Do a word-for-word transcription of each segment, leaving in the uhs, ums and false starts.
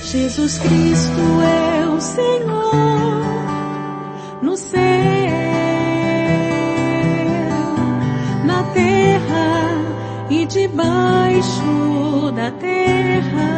Jesus Cristo é o Senhor no céu, na terra e debaixo da terra.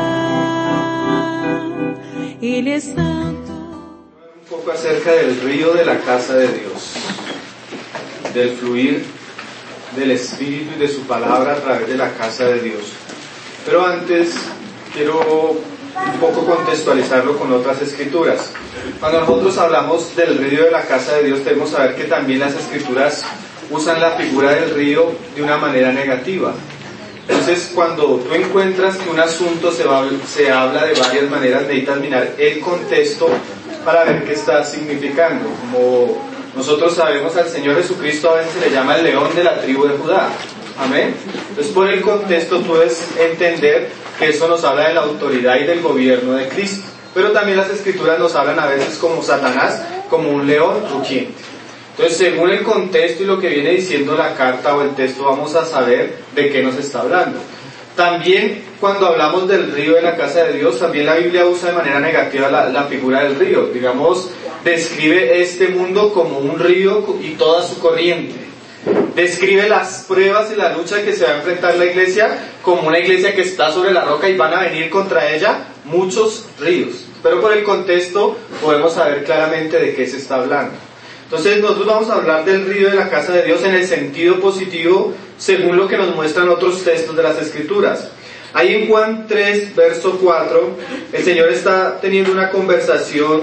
Ele é santo. Un poco acerca del río de la casa de Dios, del fluir del Espíritu y de su palabra a través de la casa de Dios. Pero antes quiero un poco contextualizarlo con otras escrituras. Cuando nosotros hablamos del río de la casa de Dios, debemos saber que también las escrituras usan la figura del río de una manera negativa. Entonces, cuando tú encuentras que un asunto se, va, se habla de varias maneras, necesitas mirar el contexto para ver qué está significando. Como nosotros sabemos, al Señor Jesucristo a veces se le llama el león de la tribu de Judá. Amén. Entonces, por el contexto tú puedes entender que eso nos habla de la autoridad y del gobierno de Cristo. Pero también las escrituras nos hablan a veces como Satanás, como un león rugiente. Entonces, según el contexto y lo que viene diciendo la carta o el texto, vamos a saber de qué nos está hablando. También, cuando hablamos del río de la casa de Dios, también la Biblia usa de manera negativa la, la figura del río. Digamos, describe este mundo como un río y toda su corriente. Describe las pruebas y la lucha que se va a enfrentar la iglesia como una iglesia que está sobre la roca y van a venir contra ella muchos ríos. Pero por el contexto podemos saber claramente de qué se está hablando. Entonces nosotros vamos a hablar del río de la casa de Dios en el sentido positivo, según lo que nos muestran otros textos de las Escrituras. Ahí en Juan tres, verso cuatro, el Señor está teniendo una conversación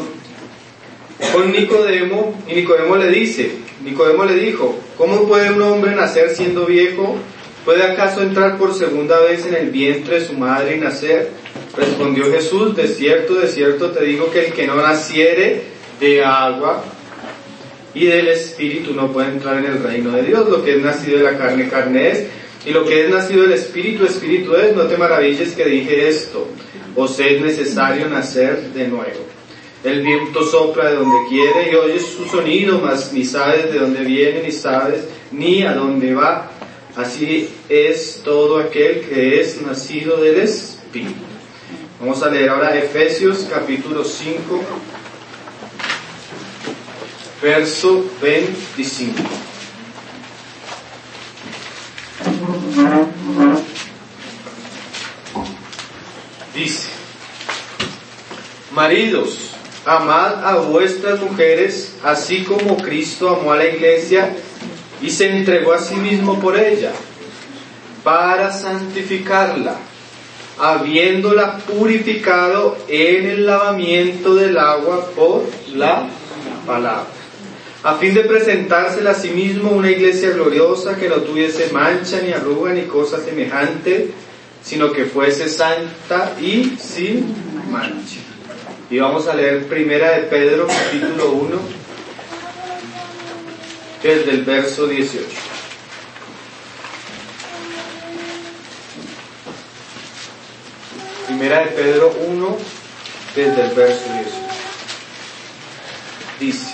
con Nicodemo, y Nicodemo le dice, Nicodemo le dijo, ¿cómo puede un hombre nacer siendo viejo? ¿Puede acaso entrar por segunda vez en el vientre de su madre y nacer? Respondió Jesús, de cierto, de cierto te digo que el que no naciere de agua y del Espíritu no puede entrar en el reino de Dios. Lo que es nacido de la carne, carne es, y lo que es nacido del Espíritu, Espíritu es. No te maravilles que dije esto, os es necesario nacer de nuevo. El viento sopla de donde quiere y oyes su sonido, mas ni sabes de dónde viene, ni sabes ni a dónde va. Así es todo aquel que es nacido del Espíritu. Vamos a leer ahora Efesios capítulo cinco, verso veinticinco. Dice: maridos, amad a vuestras mujeres, así como Cristo amó a la iglesia y se entregó a sí mismo por ella, para santificarla, habiéndola purificado en el lavamiento del agua por la palabra, a fin de presentársela a sí mismo una iglesia gloriosa, que no tuviese mancha, ni arruga, ni cosa semejante, sino que fuese santa y sin mancha. Y vamos a leer Primera de Pedro, capítulo uno, desde el verso dieciocho. Primera de Pedro uno, desde el verso dieciocho. Dice: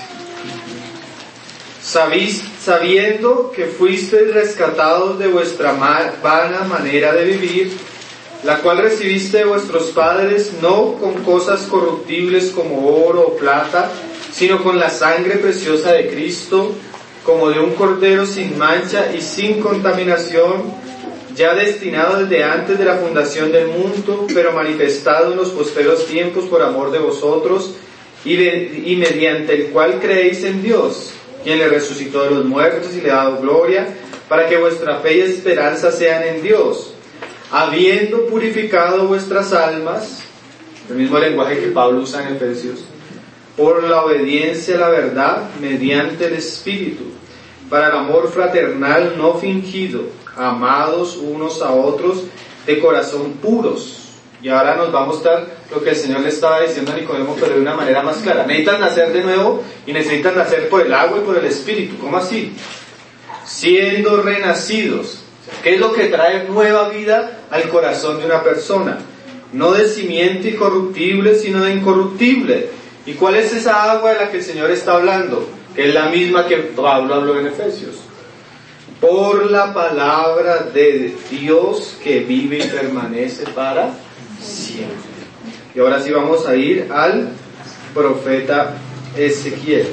Sabís, sabiendo que fuisteis rescatados de vuestra vana manera de vivir, la cual recibiste de vuestros padres, no con cosas corruptibles como oro o plata, sino con la sangre preciosa de Cristo, como de un cordero sin mancha y sin contaminación, ya destinado desde antes de la fundación del mundo, pero manifestado en los postreros tiempos por amor de vosotros, y, de, y mediante el cual creéis en Dios, quien le resucitó de los muertos y le ha dado gloria, para que vuestra fe y esperanza sean en Dios, habiendo purificado vuestras almas, el mismo lenguaje que Pablo usa en Efesios, por la obediencia a la verdad mediante el Espíritu, para el amor fraternal no fingido, amados unos a otros de corazón puros. Y ahora nos va a mostrar lo que el Señor le estaba diciendo a Nicodemo, pero de una manera más clara. Necesitan nacer de nuevo y necesitan nacer por el agua y por el Espíritu. ¿Cómo así? Siendo renacidos. ¿Qué es lo que trae nueva vida al corazón de una persona? No de simiente incorruptible, sino de incorruptible. ¿Y cuál es esa agua de la que el Señor está hablando? Que es la misma que Pablo habló en Efesios. Por la palabra de Dios que vive y permanece para siempre. Y ahora sí vamos a ir al profeta Ezequiel.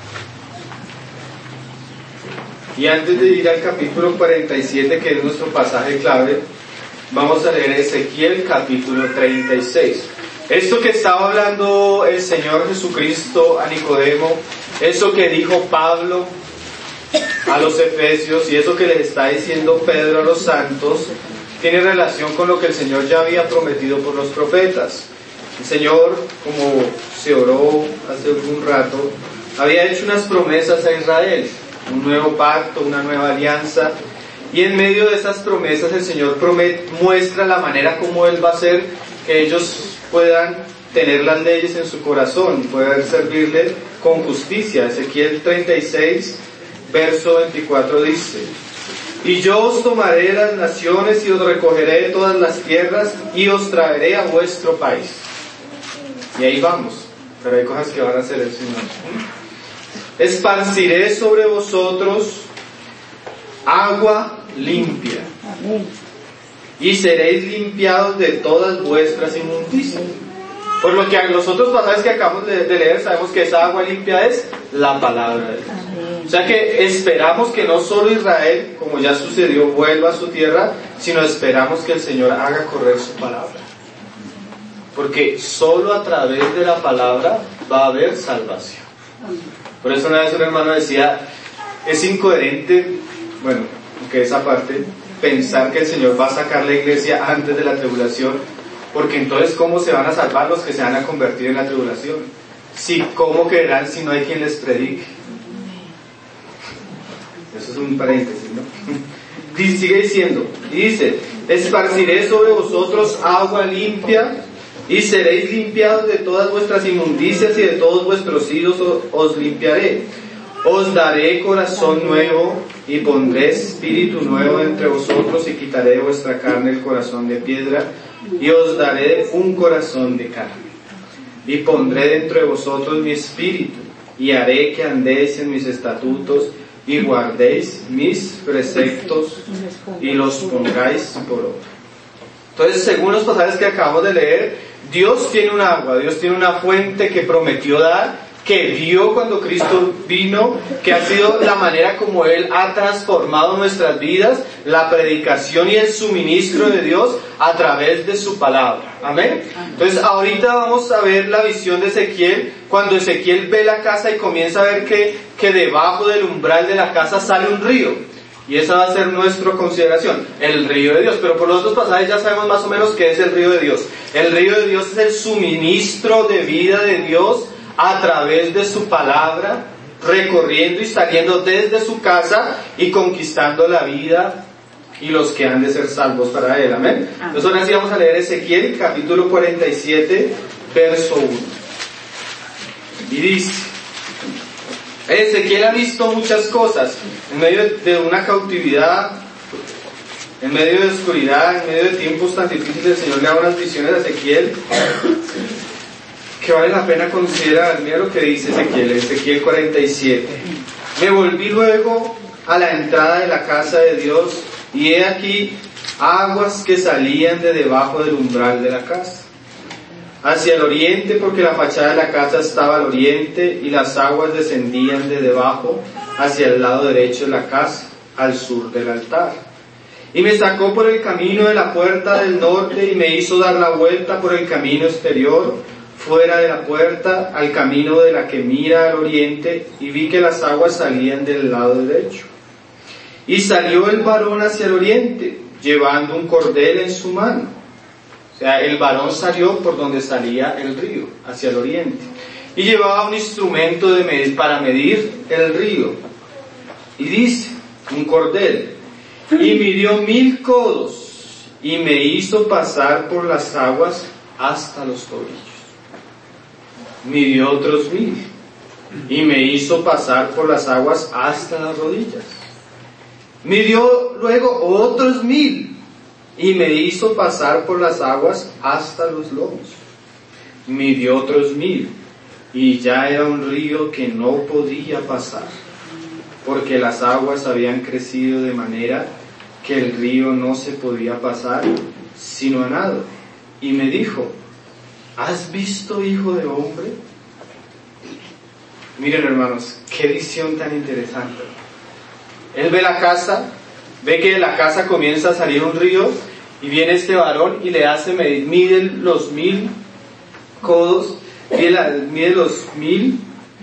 Y antes de ir al capítulo cuarenta y siete, que es nuestro pasaje clave, vamos a leer Ezequiel capítulo treinta y seis. Esto que estaba hablando el Señor Jesucristo a Nicodemo, eso que dijo Pablo a los Efesios y eso que les está diciendo Pedro a los santos, tiene relación con lo que el Señor ya había prometido por los profetas. El Señor, como se oró hace un rato, había hecho unas promesas a Israel, un nuevo pacto, una nueva alianza, y en medio de esas promesas el Señor promete, muestra la manera como Él va a hacer que ellos puedan tener las leyes en su corazón y poder servirle con justicia. Ezequiel treinta y seis, verso veinticuatro dice: y yo os tomaré de las naciones y os recogeré de todas las tierras y os traeré a vuestro país. Y ahí vamos, pero hay cosas que van a hacer el Señor. Esparciré sobre vosotros agua limpia y seréis limpiados de todas vuestras inmundicias. Por lo que a los otros pasajes que acabamos de leer sabemos que esa agua limpia es la palabra de Dios. O sea que esperamos que no solo Israel, como ya sucedió, vuelva a su tierra, sino esperamos que el Señor haga correr su palabra. Porque solo a través de la palabra va a haber salvación. Por eso una vez un hermano decía, es incoherente, bueno, aunque esa parte, pensar que el Señor va a sacar la iglesia antes de la tribulación, porque entonces ¿cómo se van a salvar los que se van a convertir en la tribulación? Sí, ¿cómo creerán si no hay quien les predique? Eso es un paréntesis, ¿no? Sigue diciendo, y dice, esparciré sobre vosotros agua limpia y seréis limpiados de todas vuestras inmundicias y de todos vuestros ídolos os limpiaré. Os daré corazón nuevo y pondré espíritu nuevo entre vosotros y quitaré de vuestra carne el corazón de piedra y os daré un corazón de carne. Y pondré dentro de vosotros mi espíritu y haré que andéis en mis estatutos y guardéis mis preceptos y los pongáis por obra. Entonces, según los pasajes que acabamos de leer, Dios tiene un agua, Dios tiene una fuente que prometió dar, que dio cuando Cristo vino, que ha sido la manera como Él ha transformado nuestras vidas, la predicación y el suministro de Dios a través de su palabra. Amén. Entonces ahorita vamos a ver la visión de Ezequiel, cuando Ezequiel ve la casa y comienza a ver que, que debajo del umbral de la casa sale un río. Y esa va a ser nuestra consideración, el río de Dios. Pero por los otros pasajes ya sabemos más o menos qué es el río de Dios. El río de Dios es el suministro de vida de Dios a través de su palabra, recorriendo y saliendo desde su casa y conquistando la vida y los que han de ser salvos para Él. Amén. Entonces ahora sí vamos a leer Ezequiel capítulo cuarenta y siete, verso uno. Y dice: Ezequiel ha visto muchas cosas en medio de una cautividad, en medio de oscuridad, en medio de tiempos tan difíciles. El Señor le da unas visiones a Ezequiel que vale la pena considerar. Mira lo que dice Ezequiel, Ezequiel cuarenta y siete. Me volví luego a la entrada de la casa de Dios y he aquí aguas que salían de debajo del umbral de la casa, hacia el oriente, porque la fachada de la casa estaba al oriente y las aguas descendían de debajo hacia el lado derecho de la casa, al sur del altar. Y me sacó por el camino de la puerta del norte y me hizo dar la vuelta por el camino exterior, fuera de la puerta, al camino de la que mira al oriente, y vi que las aguas salían del lado derecho. Y salió el varón hacia el oriente, llevando un cordel en su mano. O sea, el varón salió por donde salía el río, hacia el oriente. Y llevaba un instrumento de med- para medir el río. Y dice, un cordel. Y midió mil codos, y me hizo pasar por las aguas hasta los tobillos. Midió otros mil, y me hizo pasar por las aguas hasta las rodillas. Midió luego otros mil, y me hizo pasar por las aguas hasta los lomos. Midió otros mil, y ya era un río que no podía pasar, porque las aguas habían crecido de manera que el río no se podía pasar sino a nado. Y me dijo, ¿has visto, hijo de hombre? Miren, hermanos, qué visión tan interesante. Él ve la casa, ve que de la casa comienza a salir un río, y viene este varón y le hace medir, mide los mil codos, mide, la, mide los mil,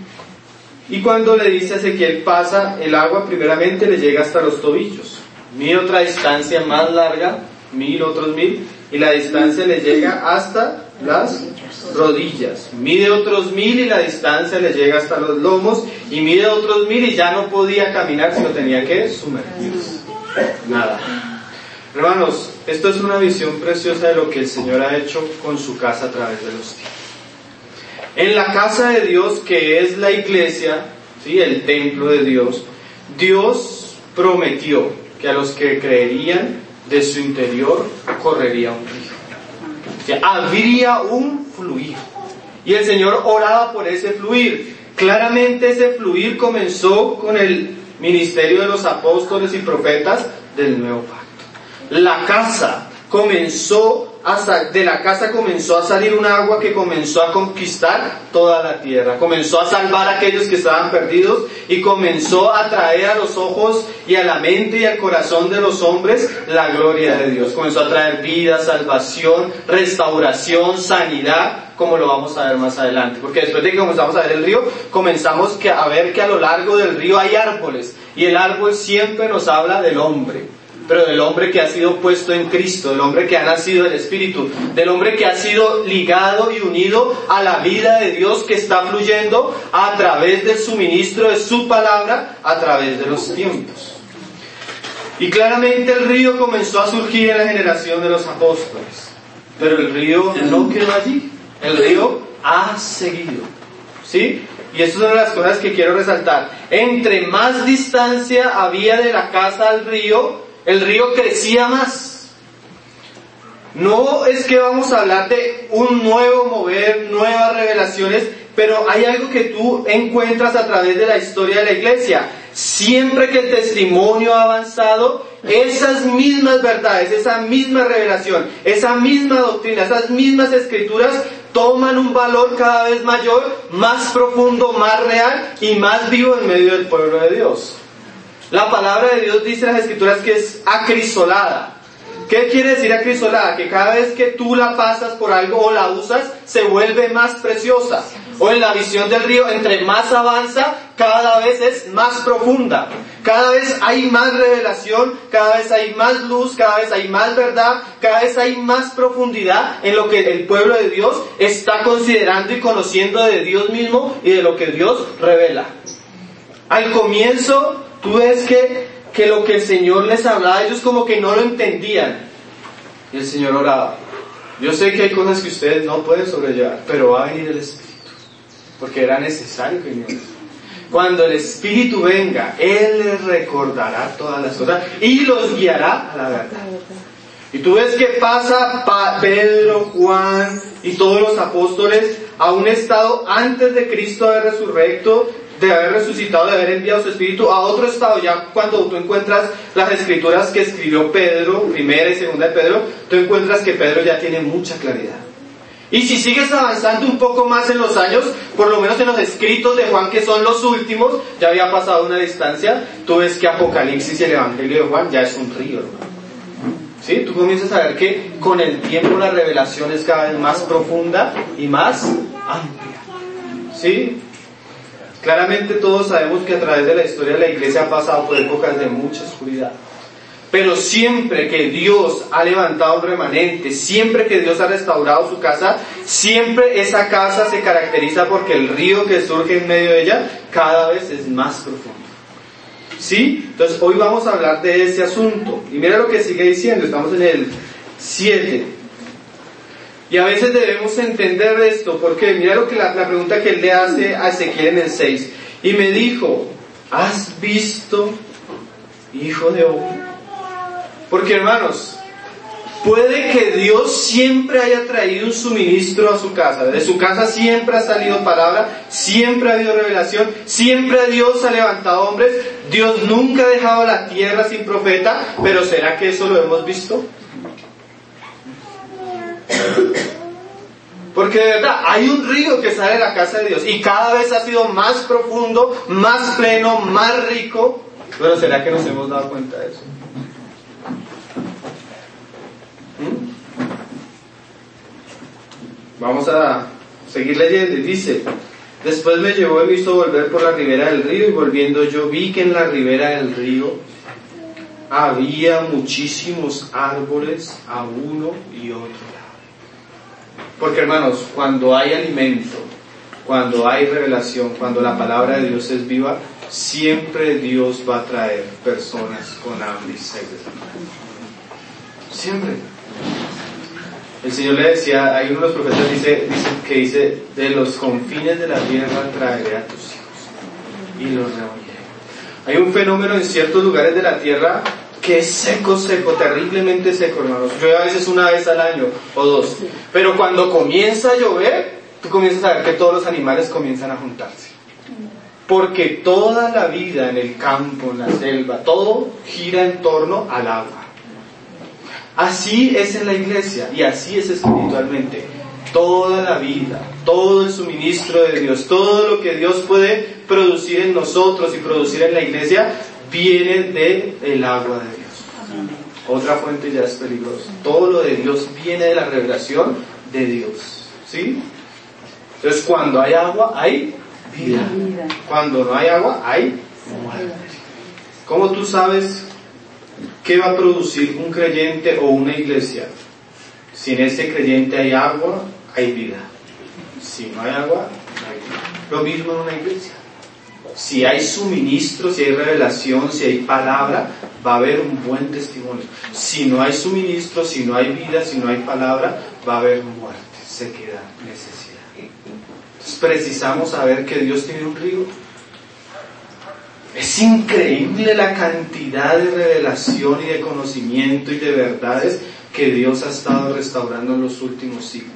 y cuando le dice a Ezequiel pasa, el agua primeramente le llega hasta los tobillos, mide otra distancia más larga, mil, otros mil, y la distancia le llega hasta las rodillas, mide otros mil y la distancia le llega hasta los lomos, y mide otros mil y ya no podía caminar, sino tenía que sumergirse. Nada. Hermanos, esto es una visión preciosa de lo que el Señor ha hecho con su casa a través de los tiempos. En la casa de Dios, que es la iglesia, ¿sí?, el templo de Dios, Dios prometió que a los que creerían de su interior correría un río. O sea, habría un fluir. Y el Señor oraba por ese fluir. Claramente ese fluir comenzó con el ministerio de los apóstoles y profetas del nuevo pacto. La casa comenzó hasta de la casa comenzó a salir un agua que comenzó a conquistar toda la tierra, comenzó a salvar a aquellos que estaban perdidos y comenzó a traer a los ojos y a la mente y al corazón de los hombres la gloria de Dios. Comenzó a traer vida, salvación, restauración, sanidad, como lo vamos a ver más adelante, porque después de que comenzamos a ver el río, comenzamos a ver que a lo largo del río hay árboles, y el árbol siempre nos habla del hombre, pero del hombre que ha sido puesto en Cristo, del hombre que ha nacido del Espíritu, del hombre que ha sido ligado y unido a la vida de Dios que está fluyendo a través del suministro de su palabra, a través de los tiempos. Y claramente el río comenzó a surgir en la generación de los apóstoles, pero el río no quedó allí, el río ha seguido, ¿sí? Y estas son las cosas que quiero resaltar. Entre más distancia había de la casa al río, el río crecía más. No es que vamos a hablar de un nuevo mover, nuevas revelaciones, pero hay algo que tú encuentras a través de la historia de la iglesia. Siempre que el testimonio ha avanzado, esas mismas verdades, esa misma revelación, esa misma doctrina, esas mismas escrituras toman un valor cada vez mayor, más profundo, más real y más vivo en medio del pueblo de Dios. La palabra de Dios dice en las escrituras que es acrisolada. ¿Qué quiere decir acrisolada? Que cada vez que tú la pasas por algo o la usas, se vuelve más preciosa. O en la visión del río, entre más avanza, cada vez es más profunda. Cada vez hay más revelación, cada vez hay más luz, cada vez hay más verdad, cada vez hay más profundidad en lo que el pueblo de Dios está considerando y conociendo de Dios mismo y de lo que Dios revela. Al comienzo, tú ves que, que lo que el Señor les hablaba, ellos como que no lo entendían. Y el Señor oraba. Yo sé que hay cosas que ustedes no pueden sobrellevar, pero va a venir el Espíritu. Porque era necesario que viniera. Cuando el Espíritu venga, Él les recordará todas las cosas y los guiará a la verdad. Y tú ves que pasa Pedro, Juan y todos los apóstoles a un estado antes de Cristo haber resurrecto, de haber resucitado, de haber enviado su Espíritu, a otro estado. Ya cuando tú encuentras las escrituras que escribió Pedro, primera y segunda de Pedro, tú encuentras que Pedro ya tiene mucha claridad. Y si sigues avanzando un poco más en los años, por lo menos en los escritos de Juan, que son los últimos, ya había pasado una distancia, tú ves que Apocalipsis y el Evangelio de Juan ya es un río, hermano. ¿Sí? Tú comienzas a ver que con el tiempo la revelación es cada vez más profunda y más amplia. ¿Sí? Claramente todos sabemos que a través de la historia de la iglesia ha pasado por épocas de mucha oscuridad. Pero siempre que Dios ha levantado un remanente, siempre que Dios ha restaurado su casa, siempre esa casa se caracteriza porque el río que surge en medio de ella cada vez es más profundo. ¿Sí? Entonces hoy vamos a hablar de ese asunto. Y mira lo que sigue diciendo, estamos en el siete. Y a veces debemos entender esto, porque mira lo que la, la pregunta que él le hace a Ezequiel en el seis. Y me dijo, ¿has visto, hijo de hombre? Porque hermanos, puede que Dios siempre haya traído un suministro a su casa. De su casa siempre ha salido palabra, siempre ha habido revelación, siempre Dios ha levantado hombres. Dios nunca ha dejado la tierra sin profeta, pero ¿será que eso lo hemos visto? Porque de verdad, hay un río que sale de la casa de Dios y cada vez ha sido más profundo, más pleno, más rico. Pero ¿será que nos hemos dado cuenta de eso? ¿Mm? Vamos a seguir leyendo y dice: después me llevó y me hizo volver por la ribera del río, y volviendo yo vi que en la ribera del río había muchísimos árboles a uno y otro lado. Porque hermanos, cuando hay alimento, cuando hay revelación, cuando la palabra de Dios es viva, siempre Dios va a traer personas con hambre y sed. Siempre. El Señor le decía, hay uno de los profetas dice, dice, que dice: de los confines de la tierra traeré a tus hijos y los reuniré. Hay un fenómeno en ciertos lugares de la tierra que es seco, seco, terriblemente seco, hermanos. Llueve a veces una vez al año o dos. Pero cuando comienza a llover, tú comienzas a ver que todos los animales comienzan a juntarse. Porque toda la vida en el campo, en la selva, todo gira en torno al agua. Así es en la iglesia y así es espiritualmente. Toda la vida, todo el suministro de Dios, todo lo que Dios puede producir en nosotros y producir en la iglesia, viene del agua de Dios. Otra fuente ya es peligrosa. Todo lo de Dios viene de la revelación de Dios. ¿Sí? Entonces, cuando hay agua, hay vida. Cuando no hay agua, hay muerte. ¿Cómo tú sabes qué va a producir un creyente o una iglesia? Si en ese creyente hay agua, hay vida. Si no hay agua, no hay vida. Lo mismo en una iglesia. Si hay suministro, si hay revelación, si hay palabra, va a haber un buen testimonio. Si no hay suministro, si no hay vida, si no hay palabra, va a haber muerte, sequedad, necesidad. Entonces precisamos saber que Dios tiene un río. Es increíble la cantidad de revelación y de conocimiento y de verdades que Dios ha estado restaurando en los últimos siglos.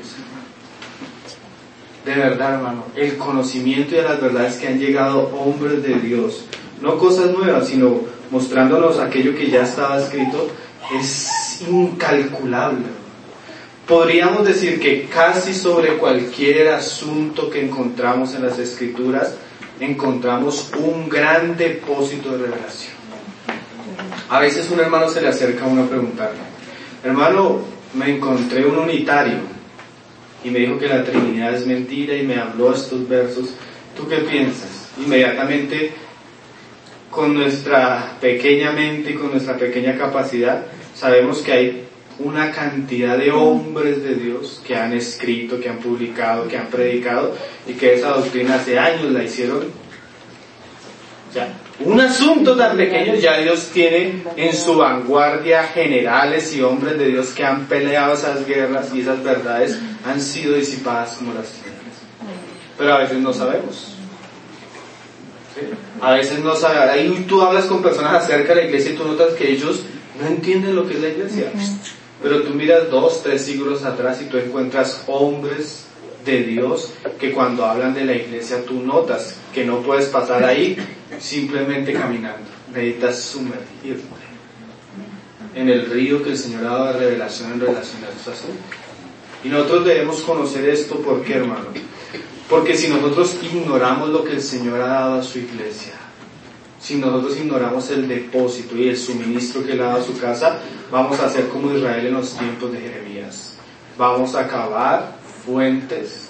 De verdad, hermano, el conocimiento y de las verdades que han llegado hombres de Dios, no cosas nuevas, sino mostrándonos aquello que ya estaba escrito, es incalculable. Podríamos decir que casi sobre cualquier asunto que encontramos en las Escrituras, encontramos un gran depósito de revelación. A veces un hermano se le acerca a uno a preguntarle: hermano, me encontré un unitario y me dijo que la Trinidad es mentira y me habló estos versos. ¿Tú qué piensas? Inmediatamente, con nuestra pequeña mente y con nuestra pequeña capacidad, sabemos que hay una cantidad de hombres de Dios que han escrito, que han publicado, que han predicado, y que esa doctrina hace años la hicieron. O sea, un asunto tan pequeño ya Dios tiene en su vanguardia generales y hombres de Dios que han peleado esas guerras, y esas verdades han sido disipadas como las tinieblas. Pero a veces no sabemos. ¿Sí? A veces no sabemos. Ahí tú hablas con personas acerca de la iglesia y tú notas que ellos no entienden lo que es la iglesia. Pero tú miras dos, tres siglos atrás y tú encuentras hombres de Dios que cuando hablan de la iglesia tú notas que no puedes pasar ahí simplemente caminando. Necesitas sumergirte en el río que el Señor ha dado de revelación en relación a estos asuntos. Y nosotros debemos conocer esto. ¿Por qué, hermano? Porque si nosotros ignoramos lo que el Señor ha dado a su iglesia, si nosotros ignoramos el depósito y el suministro que Él ha dado a su casa, vamos a ser como Israel en los tiempos de Jeremías. Vamos a cavar fuentes,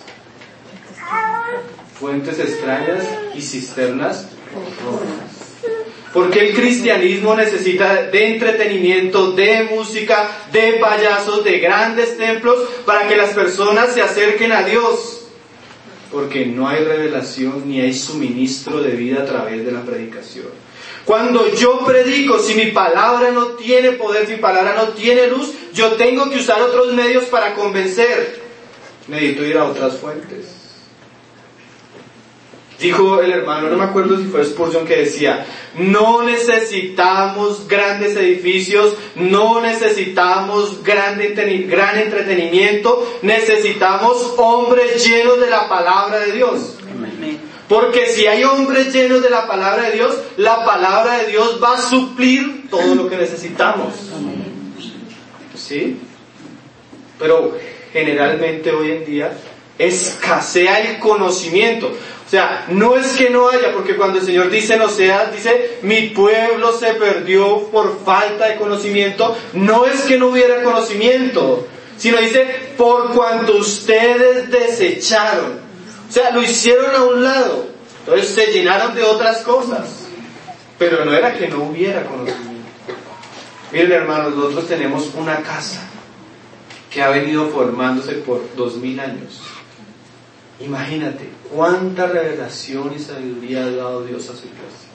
fuentes extrañas y cisternas rojas. Porque el cristianismo necesita de entretenimiento, de música, de payasos, de grandes templos, para que las personas se acerquen a Dios. Porque no hay revelación ni hay suministro de vida a través de la predicación. Cuando yo predico, si mi palabra no tiene poder, si mi palabra no tiene luz, yo tengo que usar otros medios para convencer. Necesito ir a otras fuentes. Dijo el hermano, no me acuerdo si fue Spurgeon, que decía: no necesitamos grandes edificios, no necesitamos gran, gran entretenimiento, necesitamos hombres llenos de la palabra de Dios. Porque si hay hombres llenos de la palabra de Dios, la palabra de Dios va a suplir todo lo que necesitamos. ¿Sí? Pero generalmente hoy en día escasea el conocimiento. O sea, no es que no haya, porque cuando el Señor dice en Oseas, dice, mi pueblo se perdió por falta de conocimiento, no es que no hubiera conocimiento, sino dice, por cuanto ustedes desecharon. O sea, lo hicieron a un lado, entonces se llenaron de otras cosas, pero no era que no hubiera conocimiento. Miren, hermanos, nosotros tenemos una casa que ha venido formándose por dos mil años. Imagínate cuánta revelación y sabiduría ha dado Dios a su iglesia.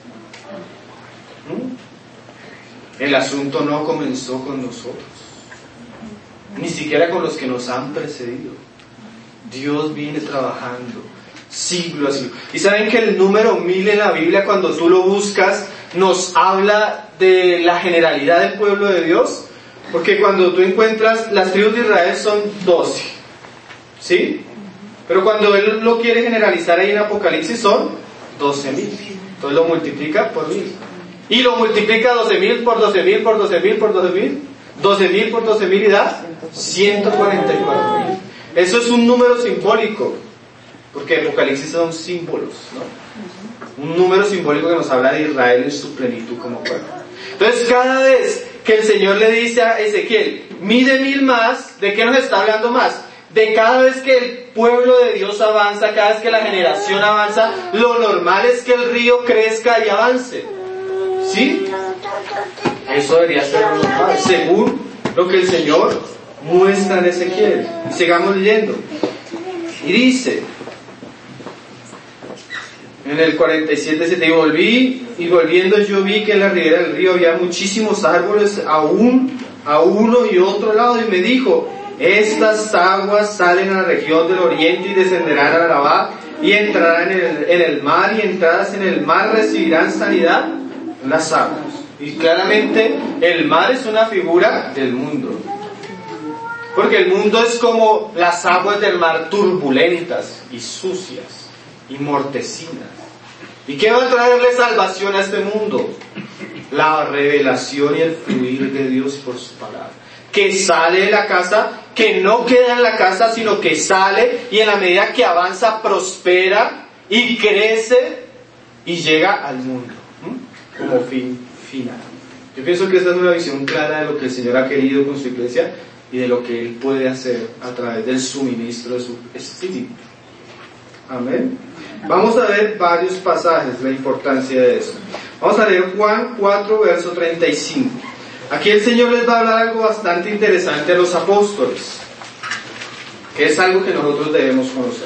¿Mm? El asunto no comenzó con nosotros, ni siquiera con los que nos han precedido. Dios viene trabajando siglo a siglo. Y saben que el número mil en la Biblia, cuando tú lo buscas, nos habla de la generalidad del pueblo de Dios, porque cuando tú encuentras, las tribus de Israel son doce, ¿sí? Pero cuando Él lo quiere generalizar ahí en Apocalipsis son doce mil. Entonces lo multiplica por mil. Y lo multiplica doce mil por doce mil por doce mil por doce mil. doce mil por doce mil y da ciento cuarenta y cuatro mil. Eso es un número simbólico, porque Apocalipsis son símbolos, ¿no? Un número simbólico que nos habla de Israel en su plenitud como pueblo. Entonces cada vez que el Señor le dice a Ezequiel, mide mil más, ¿de qué nos está hablando más? De cada vez que el pueblo de Dios avanza, cada vez que la generación avanza, lo normal es que el río crezca y avance. ¿Sí? Eso debería ser lo normal, según lo que el Señor muestra en Ezequiel. Y sigamos leyendo. Y dice, en el cuarenta y siete, siete, y volví, y volviendo yo vi que en la ribera del río había muchísimos árboles, a, un, a uno y otro lado, y me dijo, estas aguas salen a la región del oriente y descenderán a Arabá y entrarán en el, en el mar, y entradas en el mar recibirán sanidad las aguas. Y claramente el mar es una figura del mundo, porque el mundo es como las aguas del mar, turbulentas y sucias y mortecinas. ¿Y qué va a traerle salvación a este mundo? La revelación y el fluir de Dios por su palabra, que sale de la casa, que no queda en la casa, sino que sale, y en la medida que avanza, prospera y crece y llega al mundo, ¿sí? Como fin final. Yo pienso que esta es una visión clara de lo que el Señor ha querido con su iglesia y de lo que Él puede hacer a través del suministro de su Espíritu. Amén. Vamos a ver varios pasajes, la importancia de eso. Vamos a leer Juan cuatro, verso treinta y cinco. Aquí el Señor les va a hablar algo bastante interesante a los apóstoles, que es algo que nosotros debemos conocer.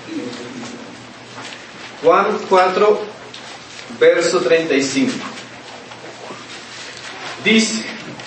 Juan cuatro, verso treinta y cinco. Dice,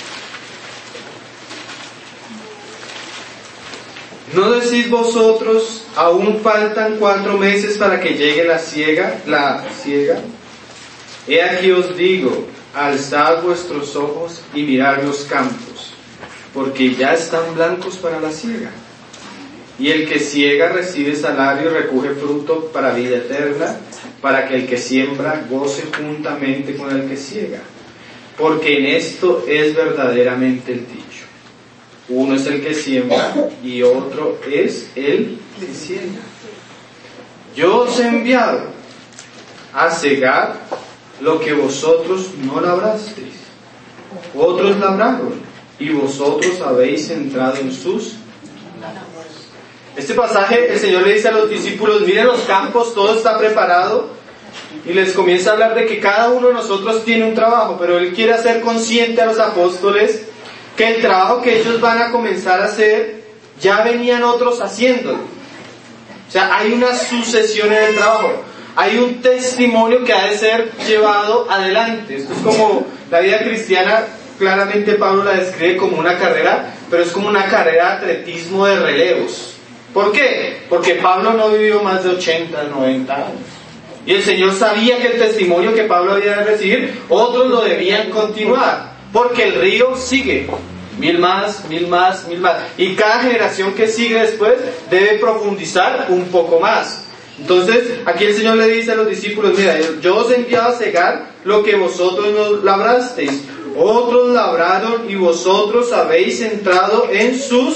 ¿no decís vosotros, aún faltan cuatro meses para que llegue la siega, la siega? He aquí os digo, alzad vuestros ojos y mirad los campos, porque ya están blancos para la siega. Y el que siega recibe salario y recoge fruto para vida eterna, para que el que siembra goce juntamente con el que siega. Porque en esto es verdaderamente el dicho: uno es el que siembra y otro es el que siega. Yo os he enviado a cegar lo que vosotros no labrasteis. Otros labraron y vosotros habéis entrado en sus labores. Este pasaje el Señor le dice a los discípulos, miren los campos, todo está preparado, y les comienza a hablar de que cada uno de nosotros tiene un trabajo, pero Él quiere hacer consciente a los apóstoles que el trabajo que ellos van a comenzar a hacer ya venían otros haciéndolo. O sea, hay una sucesión en el trabajo, hay un testimonio que ha de ser llevado adelante. Esto es como la vida cristiana. Claramente Pablo la describe como una carrera, pero es como una carrera de atletismo de relevos. ¿Por qué? Porque Pablo no vivió más de ochenta, noventa años. Y el Señor sabía que el testimonio que Pablo había de recibir, otros lo debían continuar, porque el río sigue. Mil más, mil más, mil más. Y cada generación que sigue después debe profundizar un poco más. Entonces, aquí el Señor le dice a los discípulos, mira, yo os he enviado a cegar lo que vosotros no labrasteis. Otros labraron y vosotros habéis entrado en sus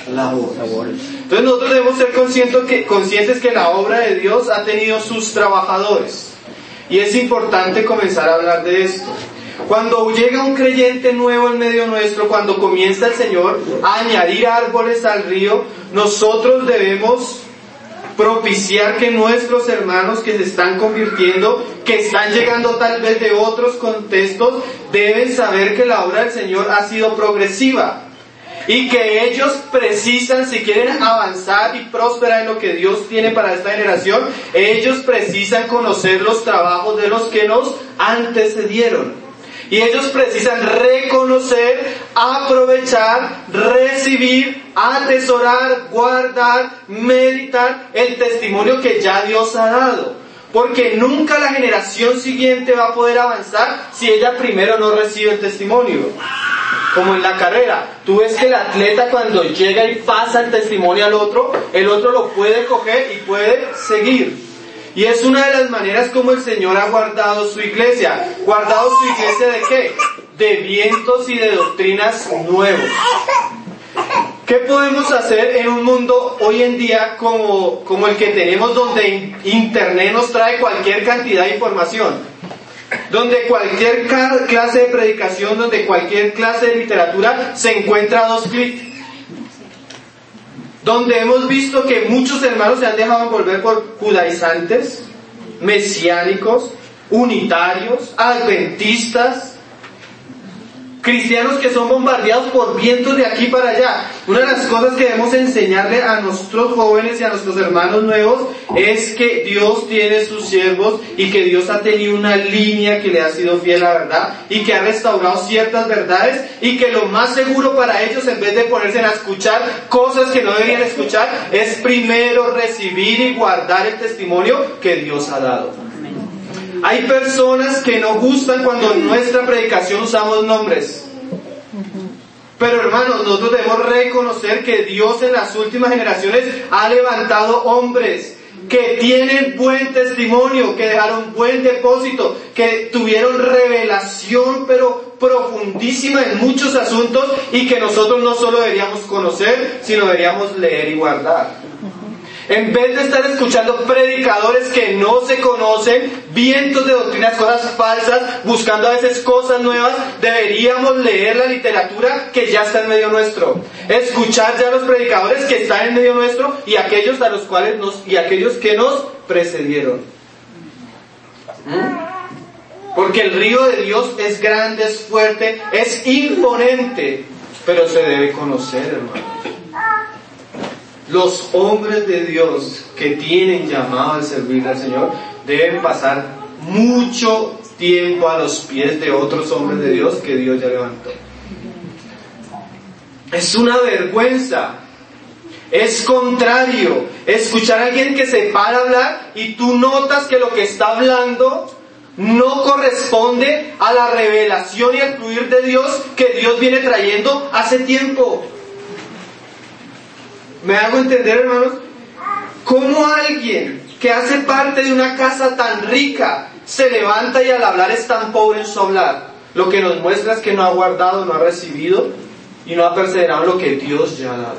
labores. Entonces nosotros debemos ser conscientes que, conscientes que la obra de Dios ha tenido sus trabajadores. Y es importante comenzar a hablar de esto. Cuando llega un creyente nuevo en medio nuestro, cuando comienza el Señor a añadir árboles al río, nosotros debemos propiciar que nuestros hermanos que se están convirtiendo, que están llegando tal vez de otros contextos, deben saber que la obra del Señor ha sido progresiva y que ellos precisan, si quieren avanzar y prosperar en lo que Dios tiene para esta generación, ellos precisan conocer los trabajos de los que nos antecedieron. Y ellos precisan reconocer, aprovechar, recibir, atesorar, guardar, meditar el testimonio que ya Dios ha dado. Porque nunca la generación siguiente va a poder avanzar si ella primero no recibe el testimonio. Como en la carrera, tú ves que el atleta cuando llega y pasa el testimonio al otro, el otro lo puede coger y puede seguir. Y es una de las maneras como el Señor ha guardado su iglesia. ¿Guardado su iglesia de qué? De vientos y de doctrinas nuevos. ¿Qué podemos hacer en un mundo hoy en día como, como el que tenemos, donde Internet nos trae cualquier cantidad de información? Donde cualquier clase de predicación, donde cualquier clase de literatura se encuentra a dos clics. Donde hemos visto que muchos hermanos se han dejado envolver por judaizantes, mesiánicos, unitarios, adventistas, cristianos que son bombardeados por vientos de aquí para allá. Una de las cosas que debemos enseñarle a nuestros jóvenes y a nuestros hermanos nuevos es que Dios tiene sus siervos y que Dios ha tenido una línea que le ha sido fiel a la verdad y que ha restaurado ciertas verdades, y que lo más seguro para ellos, en vez de ponerse a escuchar cosas que no deberían escuchar, es primero recibir y guardar el testimonio que Dios ha dado. Hay personas que no gustan cuando en nuestra predicación usamos nombres. Pero hermanos, nosotros debemos reconocer que Dios en las últimas generaciones ha levantado hombres que tienen buen testimonio, que dejaron buen depósito, que tuvieron revelación pero profundísima en muchos asuntos, y que nosotros no solo deberíamos conocer, sino deberíamos leer y guardar. En vez de estar escuchando predicadores que no se conocen, vientos de doctrinas, cosas falsas, buscando a veces cosas nuevas, deberíamos leer la literatura que ya está en medio nuestro. Escuchar ya a los predicadores que están en medio nuestro y aquellos a los cuales nos, y aquellos que nos precedieron. ¿Mm? Porque el río de Dios es grande, es fuerte, es imponente, pero se debe conocer, hermanos. Los hombres de Dios que tienen llamado a servir al Señor deben pasar mucho tiempo a los pies de otros hombres de Dios que Dios ya levantó. Es una vergüenza, es contrario escuchar a alguien que se para a hablar y tú notas que lo que está hablando no corresponde a la revelación y al fluir de Dios que Dios viene trayendo hace tiempo. ¿Me hago entender, hermanos? ¿Cómo alguien que hace parte de una casa tan rica se levanta y al hablar es tan pobre en su hablar? Lo que nos muestra es que no ha guardado, no ha recibido y no ha perseverado en lo que Dios ya ha dado.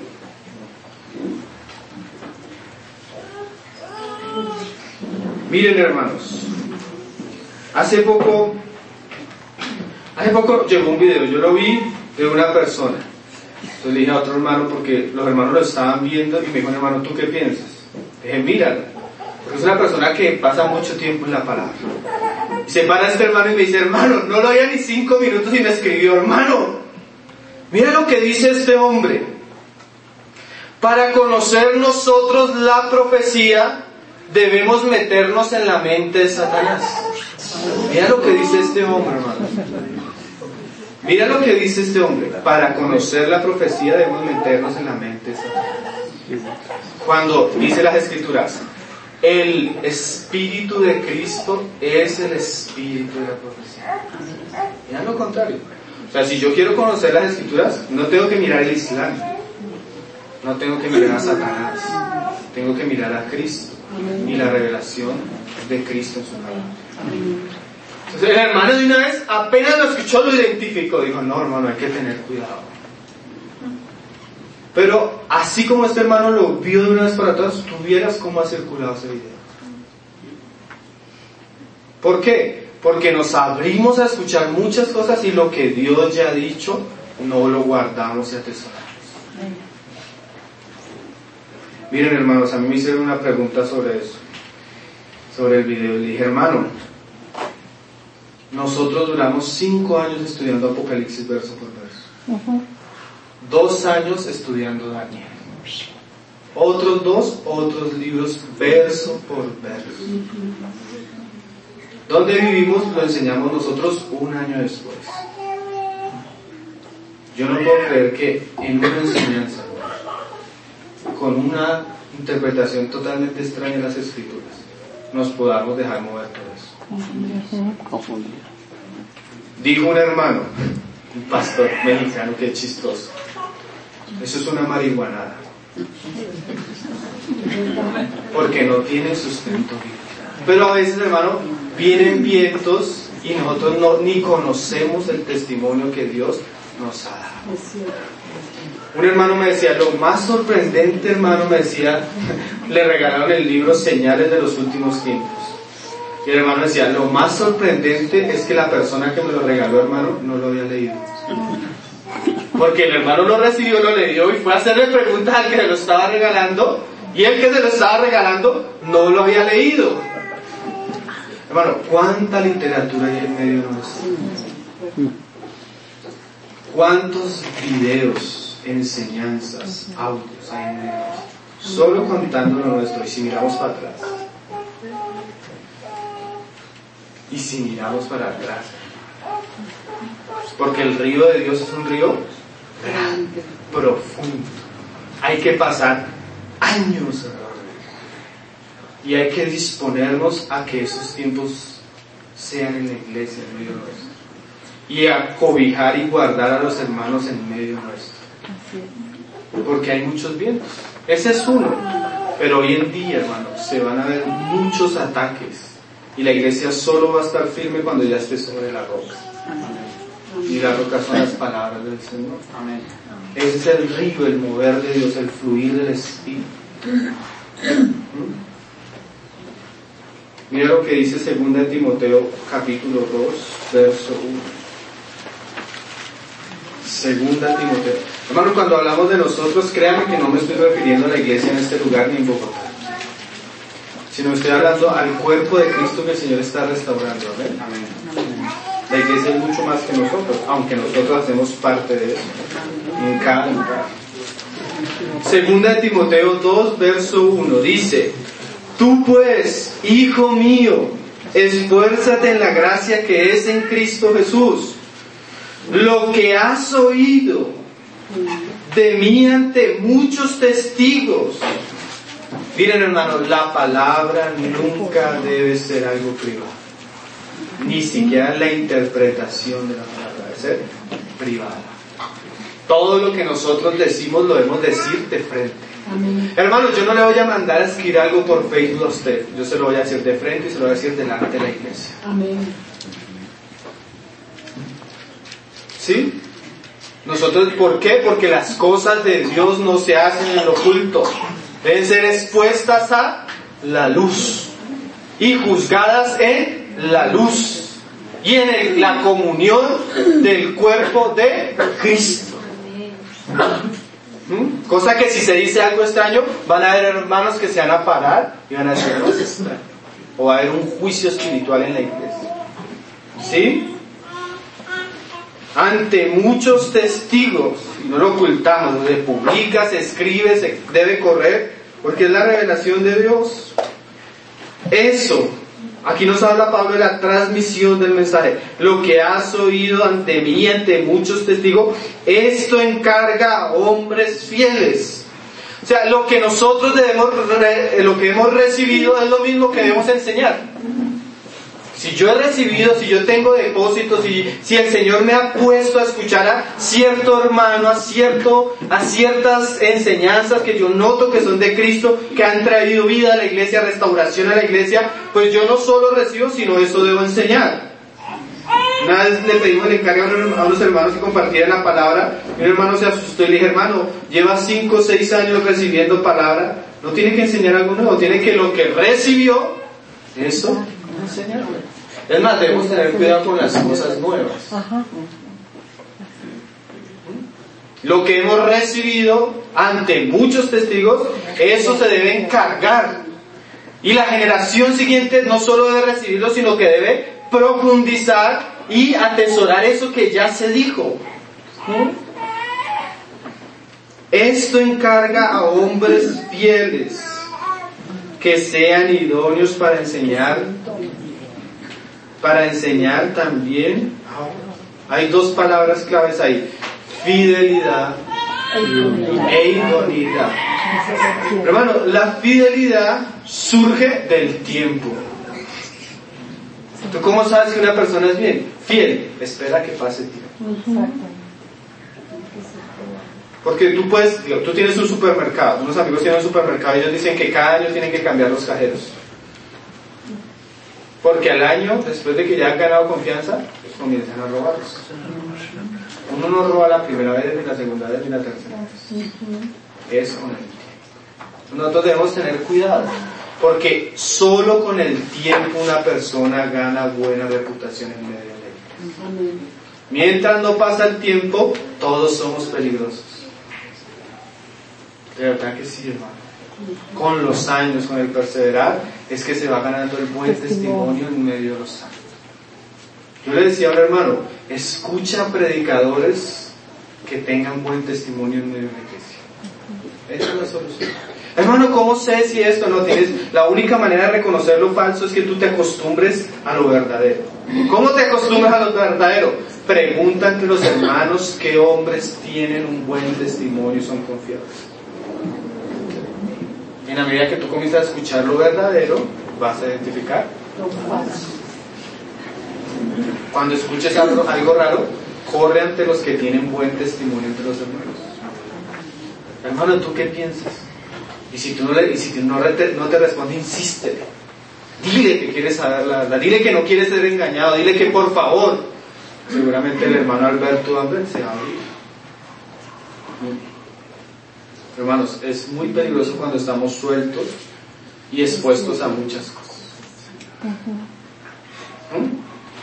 Miren, hermanos, hace poco, hace poco llegó un video, yo lo vi de una persona. Entonces le dije a otro hermano, porque los hermanos lo estaban viendo, y me dijo: hermano, ¿tú qué piensas? Le dije: míralo, porque es una persona que pasa mucho tiempo en la palabra. Y se para este hermano y me dice: hermano, no lo había ni cinco minutos y me escribió: hermano, mira lo que dice este hombre. Para conocer nosotros la profecía, debemos meternos en la mente de Satanás. Mira lo que dice este hombre, hermano. Mira lo que dice este hombre. Para conocer la profecía debemos meternos en la mente de Satanás. Cuando dice las Escrituras, el Espíritu de Cristo es el Espíritu de la profecía. Mira lo contrario. O sea, si yo quiero conocer las Escrituras, no tengo que mirar el Islam, no tengo que mirar a Satanás, tengo que mirar a Cristo y la revelación de Cristo en su palabra. Entonces el hermano de una vez, apenas lo escuchó, lo identificó. Dijo: no, hermano, hay que tener cuidado. Pero así como este hermano lo vio de una vez para todas, tú vieras cómo ha circulado ese video. ¿Por qué? Porque nos abrimos a escuchar muchas cosas y lo que Dios ya ha dicho no lo guardamos y atesoramos. Miren, hermanos, a mí me hicieron una pregunta sobre eso, sobre el video. Le dije, hermano, nosotros duramos cinco años estudiando Apocalipsis verso por verso. Uh-huh. Dos años estudiando Daniel. Otros dos, otros libros verso por verso. ¿Dónde vivimos? Lo enseñamos nosotros un año después. Yo no puedo creer que en una enseñanza, con una interpretación totalmente extraña de las Escrituras, nos podamos dejar mover por eso. Dijo un hermano, un pastor mexicano, que es chistoso: eso es una marihuanada, porque no tiene sustento bíblico. Pero a veces, hermano, vienen vientos y nosotros no, ni conocemos el testimonio que Dios nos ha dado. Un hermano me decía, lo más sorprendente, hermano, me decía, le regalaron el libro Señales de los Últimos Tiempos. Y el hermano decía, lo más sorprendente es que la persona que me lo regaló, hermano, no lo había leído. Porque el hermano lo recibió, lo leyó y fue a hacerle preguntas al que se lo estaba regalando, y el que se lo estaba regalando no lo había leído. Hermano, ¿cuánta literatura hay en medio nuestro? ¿Cuántos videos, enseñanzas, audios hay en medio nuestro? Solo contando lo nuestro. Y si miramos para atrás, y si miramos para atrás, porque el río de Dios es un río grande, profundo. Hay que pasar años, hermano, y hay que disponernos a que esos tiempos sean en la iglesia, en medio nuestro, y a cobijar y guardar a los hermanos en medio nuestro, porque hay muchos vientos. Ese es uno, pero hoy en día, hermano, se van a ver muchos ataques, y la iglesia solo va a estar firme cuando ya esté sobre la roca. Y la roca son las palabras del Señor. Amén. Ese es el río, el mover de Dios, el fluir del Espíritu. ¿Mm? Mira lo que dice segunda de Timoteo capítulo dos, verso uno. Segunda Timoteo. Hermano, cuando hablamos de nosotros, créanme que no me estoy refiriendo a la iglesia en este lugar ni en Bogotá, sino estoy hablando al cuerpo de Cristo que el Señor está restaurando. ¿Amén? Amén. La iglesia es mucho más que nosotros, aunque nosotros hacemos parte de eso, en cada lugar. Segunda de Timoteo dos, verso uno, dice: tú pues, hijo mío, esfuérzate en la gracia que es en Cristo Jesús. Lo que has oído de mí ante muchos testigos. Miren, hermanos, la palabra nunca debe ser algo privado. Ni siquiera la interpretación de la palabra debe ser privada. Todo lo que nosotros decimos lo debemos decir de frente. Amén. Hermanos, yo no le voy a mandar a escribir algo por Facebook a usted. Yo se lo voy a decir de frente y se lo voy a decir delante de la iglesia. Amén. ¿Sí? Nosotros, ¿por qué? Porque las cosas de Dios no se hacen en lo oculto. Deben ser expuestas a la luz y juzgadas en la luz y en el, la comunión del cuerpo de Cristo. ¿Mm? Cosa que si se dice algo extraño, van a haber hermanos que se van a parar y van a decir, no es extraño, o va a haber un juicio espiritual en la iglesia. ¿Sí? Ante muchos testigos, y no lo ocultamos, se publica, se escribe, se debe correr, porque es la revelación de Dios. Eso, aquí nos habla Pablo de la transmisión del mensaje. Lo que has oído ante mí, ante muchos testigos, esto encarga a hombres fieles. O sea, lo que nosotros debemos, lo que hemos recibido es lo mismo que debemos enseñar. Si yo he recibido, si yo tengo depósitos, si, si el Señor me ha puesto a escuchar a cierto hermano, a, cierto, a ciertas enseñanzas que yo noto que son de Cristo, que han traído vida a la iglesia, restauración a la iglesia, pues yo no solo recibo, sino eso debo enseñar. Una vez le pedimos el encargo a unos hermanos que compartieran la palabra, y un hermano se asustó y le dije, hermano, lleva cinco o seis años recibiendo palabra, no tiene que enseñar algo nuevo, tiene que lo que recibió, eso enseñarlo. Es más, debemos tener cuidado con las cosas nuevas. Lo que hemos recibido ante muchos testigos, eso se debe encargar. Y la generación siguiente no solo debe recibirlo, sino que debe profundizar y atesorar eso que ya se dijo. Esto encarga a hombres fieles que sean idóneos para enseñar, para enseñar también. Hay dos palabras claves ahí: fidelidad e idoneidad. Hermano, la fidelidad surge del tiempo. ¿Tú cómo sabes que una persona es bien? Fiel, espera que pase el tiempo. Porque tú puedes, digo, tú tienes un supermercado, unos amigos tienen un supermercado y ellos dicen que cada año tienen que cambiar los cajeros. Porque al año, después de que ya han ganado confianza, pues comienzan a robarlos. Uno no roba la primera vez, ni la segunda vez, ni la tercera vez. Eso con el tiempo. Nosotros debemos tener cuidado, porque solo con el tiempo una persona gana buena reputación en medio de ella. Mientras no pasa el tiempo, todos somos peligrosos. De verdad que sí, hermano. Con los años, con el perseverar, es que se va ganando el buen testimonio en medio de los años. Yo le decía a un hermano, escucha predicadores que tengan buen testimonio en medio de la iglesia. Esa es la solución. Hermano, ¿cómo sé si esto no tienes? La única manera de reconocer lo falso es que tú te acostumbres a lo verdadero. ¿Cómo te acostumbras a lo verdadero? Pregunta entre los hermanos qué hombres tienen un buen testimonio y son confiables. En la medida que tú comienzas a escuchar lo verdadero, vas a identificar lo falso. Cuando escuches algo, algo raro, corre ante los que tienen buen testimonio entre los hermanos. Hermano, ¿tú qué piensas? Y si tú no, le, y si tú no, te, no te responde, insístele. Dile que quieres saber la verdad. Dile que no quieres ser engañado. Dile que por favor. Seguramente el hermano Alberto Amber se va a abrir. Hermanos, es muy peligroso cuando estamos sueltos y expuestos a muchas cosas. ¿Mm?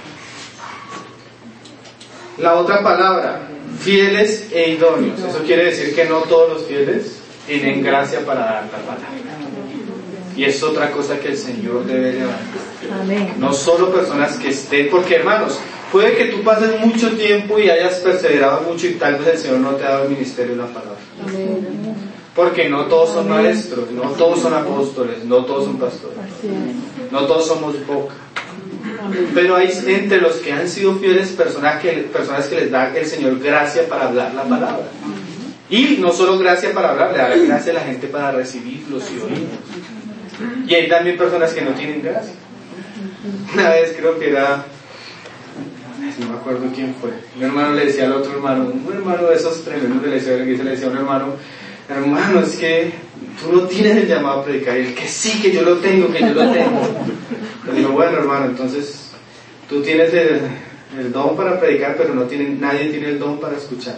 La otra palabra, fieles e idóneos. Eso quiere decir que no todos los fieles tienen gracia para dar la palabra. Y es otra cosa que el Señor debe levantar. No solo personas que estén, porque hermanos, puede que tú pases mucho tiempo y hayas perseverado mucho y tal vez el Señor no te ha dado el ministerio de la palabra. Porque no todos son maestros, no todos son apóstoles, no todos son pastores, no todos somos boca. Pero hay entre los que han sido fieles personas que, personas que les da el Señor gracia para hablar la palabra. Y no solo gracia para hablar, le da gracia a la gente para recibirlos y oírlos. Y hay también personas que no tienen gracia. Una vez creo que era, no me acuerdo quién fue, un hermano le decía al otro hermano, un hermano de esos tremendos de la historia que le decía a un hermano, hermano, es que tú no tienes el llamado a predicar. Y el que sí, que yo lo tengo, que yo lo tengo. Le digo, bueno hermano, entonces tú tienes el, el don para predicar, pero no tiene, nadie tiene el don para escuchar.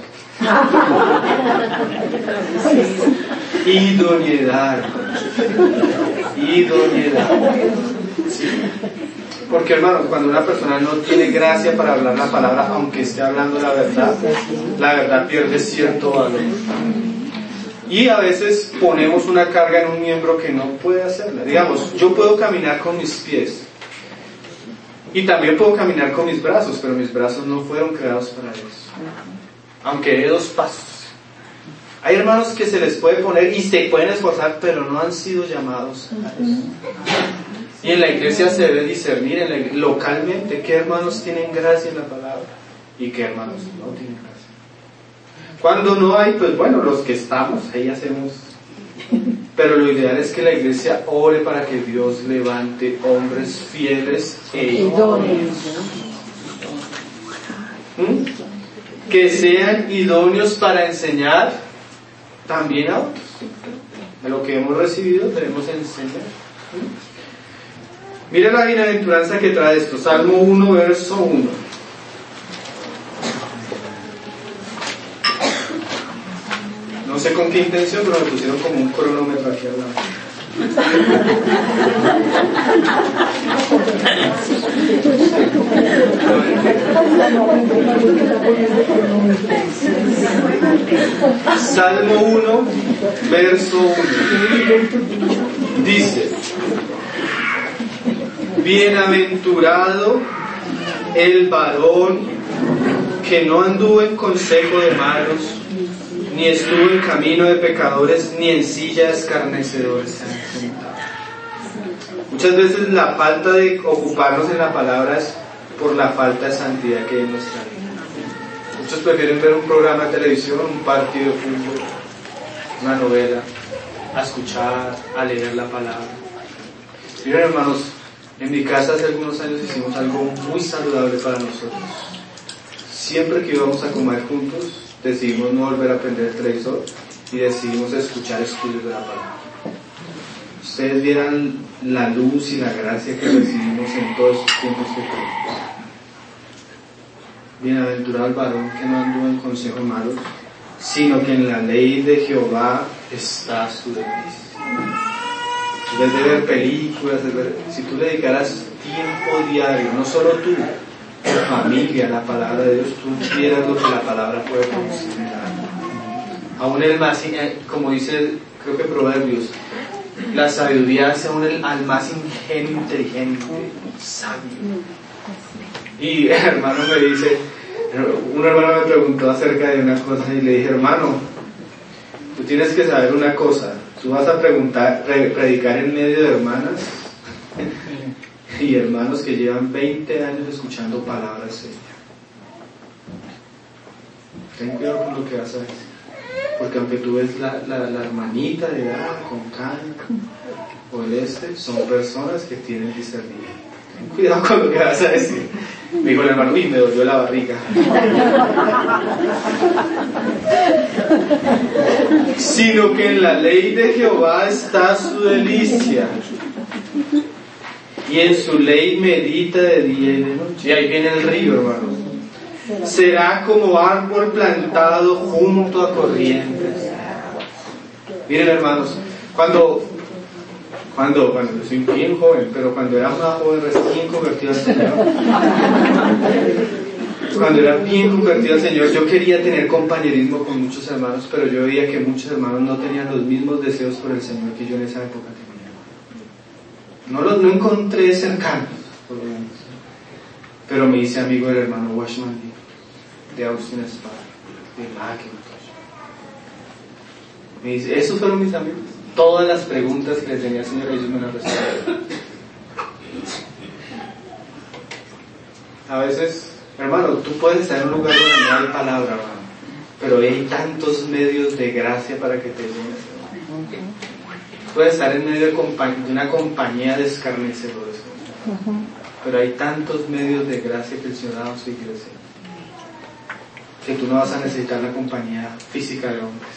Idoneidad. Idoneidad. Sí. Porque hermano, cuando una persona no tiene gracia para hablar la palabra, aunque esté hablando la verdad, la verdad pierde cierto valor. Y a veces ponemos una carga en un miembro que no puede hacerla. Digamos, yo puedo caminar con mis pies y también puedo caminar con mis brazos, pero mis brazos no fueron creados para eso. Aunque dé dos pasos. Hay hermanos que se les puede poner y se pueden esforzar, pero no han sido llamados a eso. Y en la iglesia se debe discernir en la, localmente qué hermanos tienen gracia en la palabra y qué hermanos no tienen gracia. Cuando no hay, pues bueno, los que estamos, ahí hacemos. Pero lo ideal es que la iglesia ore para que Dios levante hombres fieles e idóneos. ¿Mm? Que sean idóneos para enseñar también a otros. De lo que hemos recibido debemos enseñar. ¿Mm? Mira la bienaventuranza que trae esto. Salmo uno, verso uno. sé con qué intención, pero me pusieron como un cronómetro aquí al lado. Salmo uno, verso uno. Dice: bienaventurado el varón que no anduvo en consejo de malos, ni estuvo en camino de pecadores, ni en silla de escarnecedores. Muchas veces la falta de ocuparnos en la palabra es por la falta de santidad que hay en nuestra vida. Muchos prefieren ver un programa de televisión, un partido de fútbol, una novela, a escuchar, a leer la palabra. Miren, hermanos, en mi casa hace algunos años hicimos algo muy saludable para nosotros. Siempre que íbamos a comer juntos, decidimos no volver a prender el televisor y decidimos escuchar estudios de la palabra. Ustedes vieran la luz y la gracia que recibimos en todos estos tiempos que tenemos. Bienaventurado el varón que no anduvo en consejos malos, sino que en la ley de Jehová está su delicia. En vez de ver películas, de ver, si tú le dedicaras tiempo diario, no solo tú, tu familia, la palabra de Dios, tú vieras lo que la palabra puede producir. Aún el más, como dice, creo que Proverbios, la sabiduría hace aún el, al más ingenuo, inteligente, sabio. Y el hermano me dice, un hermano me preguntó acerca de una cosa y le dije: hermano, tú tienes que saber una cosa, tú vas a preguntar, re, predicar en medio de hermanas y hermanos que llevan veinte años escuchando palabras serias. Ten cuidado con lo que vas a decir, porque aunque tú ves la, la, la hermanita de edad con cana o el este, son personas que tienen discernimiento. Ten cuidado con lo que vas a decir. Me dijo el hermano: uy, me dolió la barriga. Sino que en la ley de Jehová está su delicia, y en su ley medita de día y de noche. Y ahí viene el río, hermanos. Será como árbol plantado junto a corrientes. Miren, hermanos, cuando, cuando, bueno, yo soy bien joven, pero cuando era más joven, recién convertido al Señor, cuando era bien convertido al Señor, yo quería tener compañerismo con muchos hermanos, pero yo veía que muchos hermanos no tenían los mismos deseos por el Señor que yo en esa época tenía. No, los, no encontré cercanos, pero me hice amigo del hermano Washman de Austin Spa, de Macintosh. Me dice, esos fueron mis amigos. Todas las preguntas que les tenía el Señor, ellos me las respondieron. A veces, hermano, tú puedes estar en un lugar donde no hay palabra, hermano, pero hay tantos medios de gracia para que te llenes, hermano. Puedes estar en medio de, compa- de una compañía de escarnecedores, uh-huh. Pero hay tantos medios de gracia que el Señor ha dado a su iglesia, que tú no vas a necesitar la compañía física de hombres.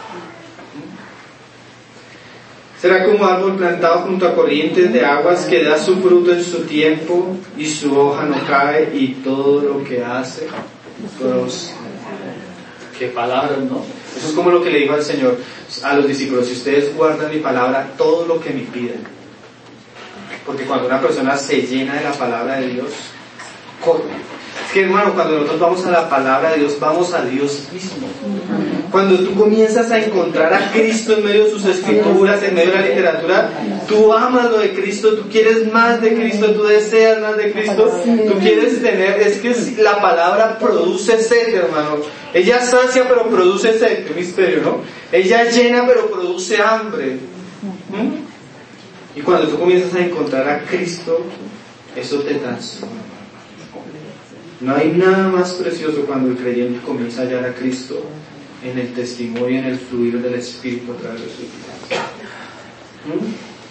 Será como árbol plantado junto a corrientes de aguas, que da su fruto en su tiempo y su hoja no cae, y todo lo que hace prospera. Qué palabras, ¿no? Eso es como lo que le dijo al Señor a los discípulos: si ustedes guardan mi palabra, todo lo que me piden. Porque cuando una persona se llena de la palabra de Dios, corre. Es que, hermano, cuando nosotros vamos a la palabra de Dios, vamos a Dios mismo. Cuando tú comienzas a encontrar a Cristo en medio de sus escrituras, en medio de la literatura, tú amas lo de Cristo, tú quieres más de Cristo, tú deseas más de Cristo, tú quieres tener, es que la palabra produce sed, hermano. Ella sacia pero produce sed, qué misterio, ¿no? Ella llena pero produce hambre. ¿Mm? Y cuando tú comienzas a encontrar a Cristo, eso te transforma. No hay nada más precioso cuando el creyente comienza a hallar a Cristo en el testimonio y en el fluir del Espíritu a través de su vida. ¿Mm?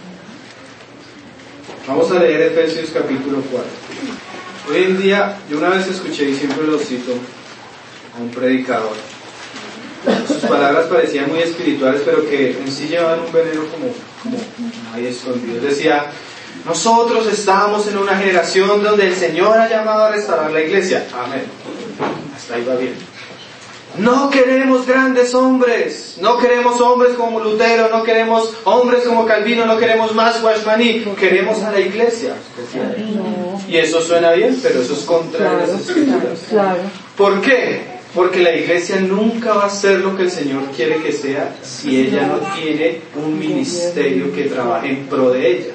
Vamos a leer Efesios capítulo cuatro. Hoy en día, yo una vez escuché, y siempre lo cito, a un predicador. Sus palabras parecían muy espirituales, pero que en sí llevaban un veneno como, como ahí escondido. Decía: nosotros estamos en una generación donde el Señor ha llamado a restaurar la iglesia. Amén. Hasta ahí va bien. No queremos grandes hombres, no queremos hombres como Lutero, no queremos hombres como Calvino, no queremos más Washmani, queremos a la iglesia. Y eso suena bien, pero eso es contra las escrituras. ¿Por qué? Porque la iglesia nunca va a ser lo que el Señor quiere que sea si ella no tiene un ministerio que trabaje en pro de ella.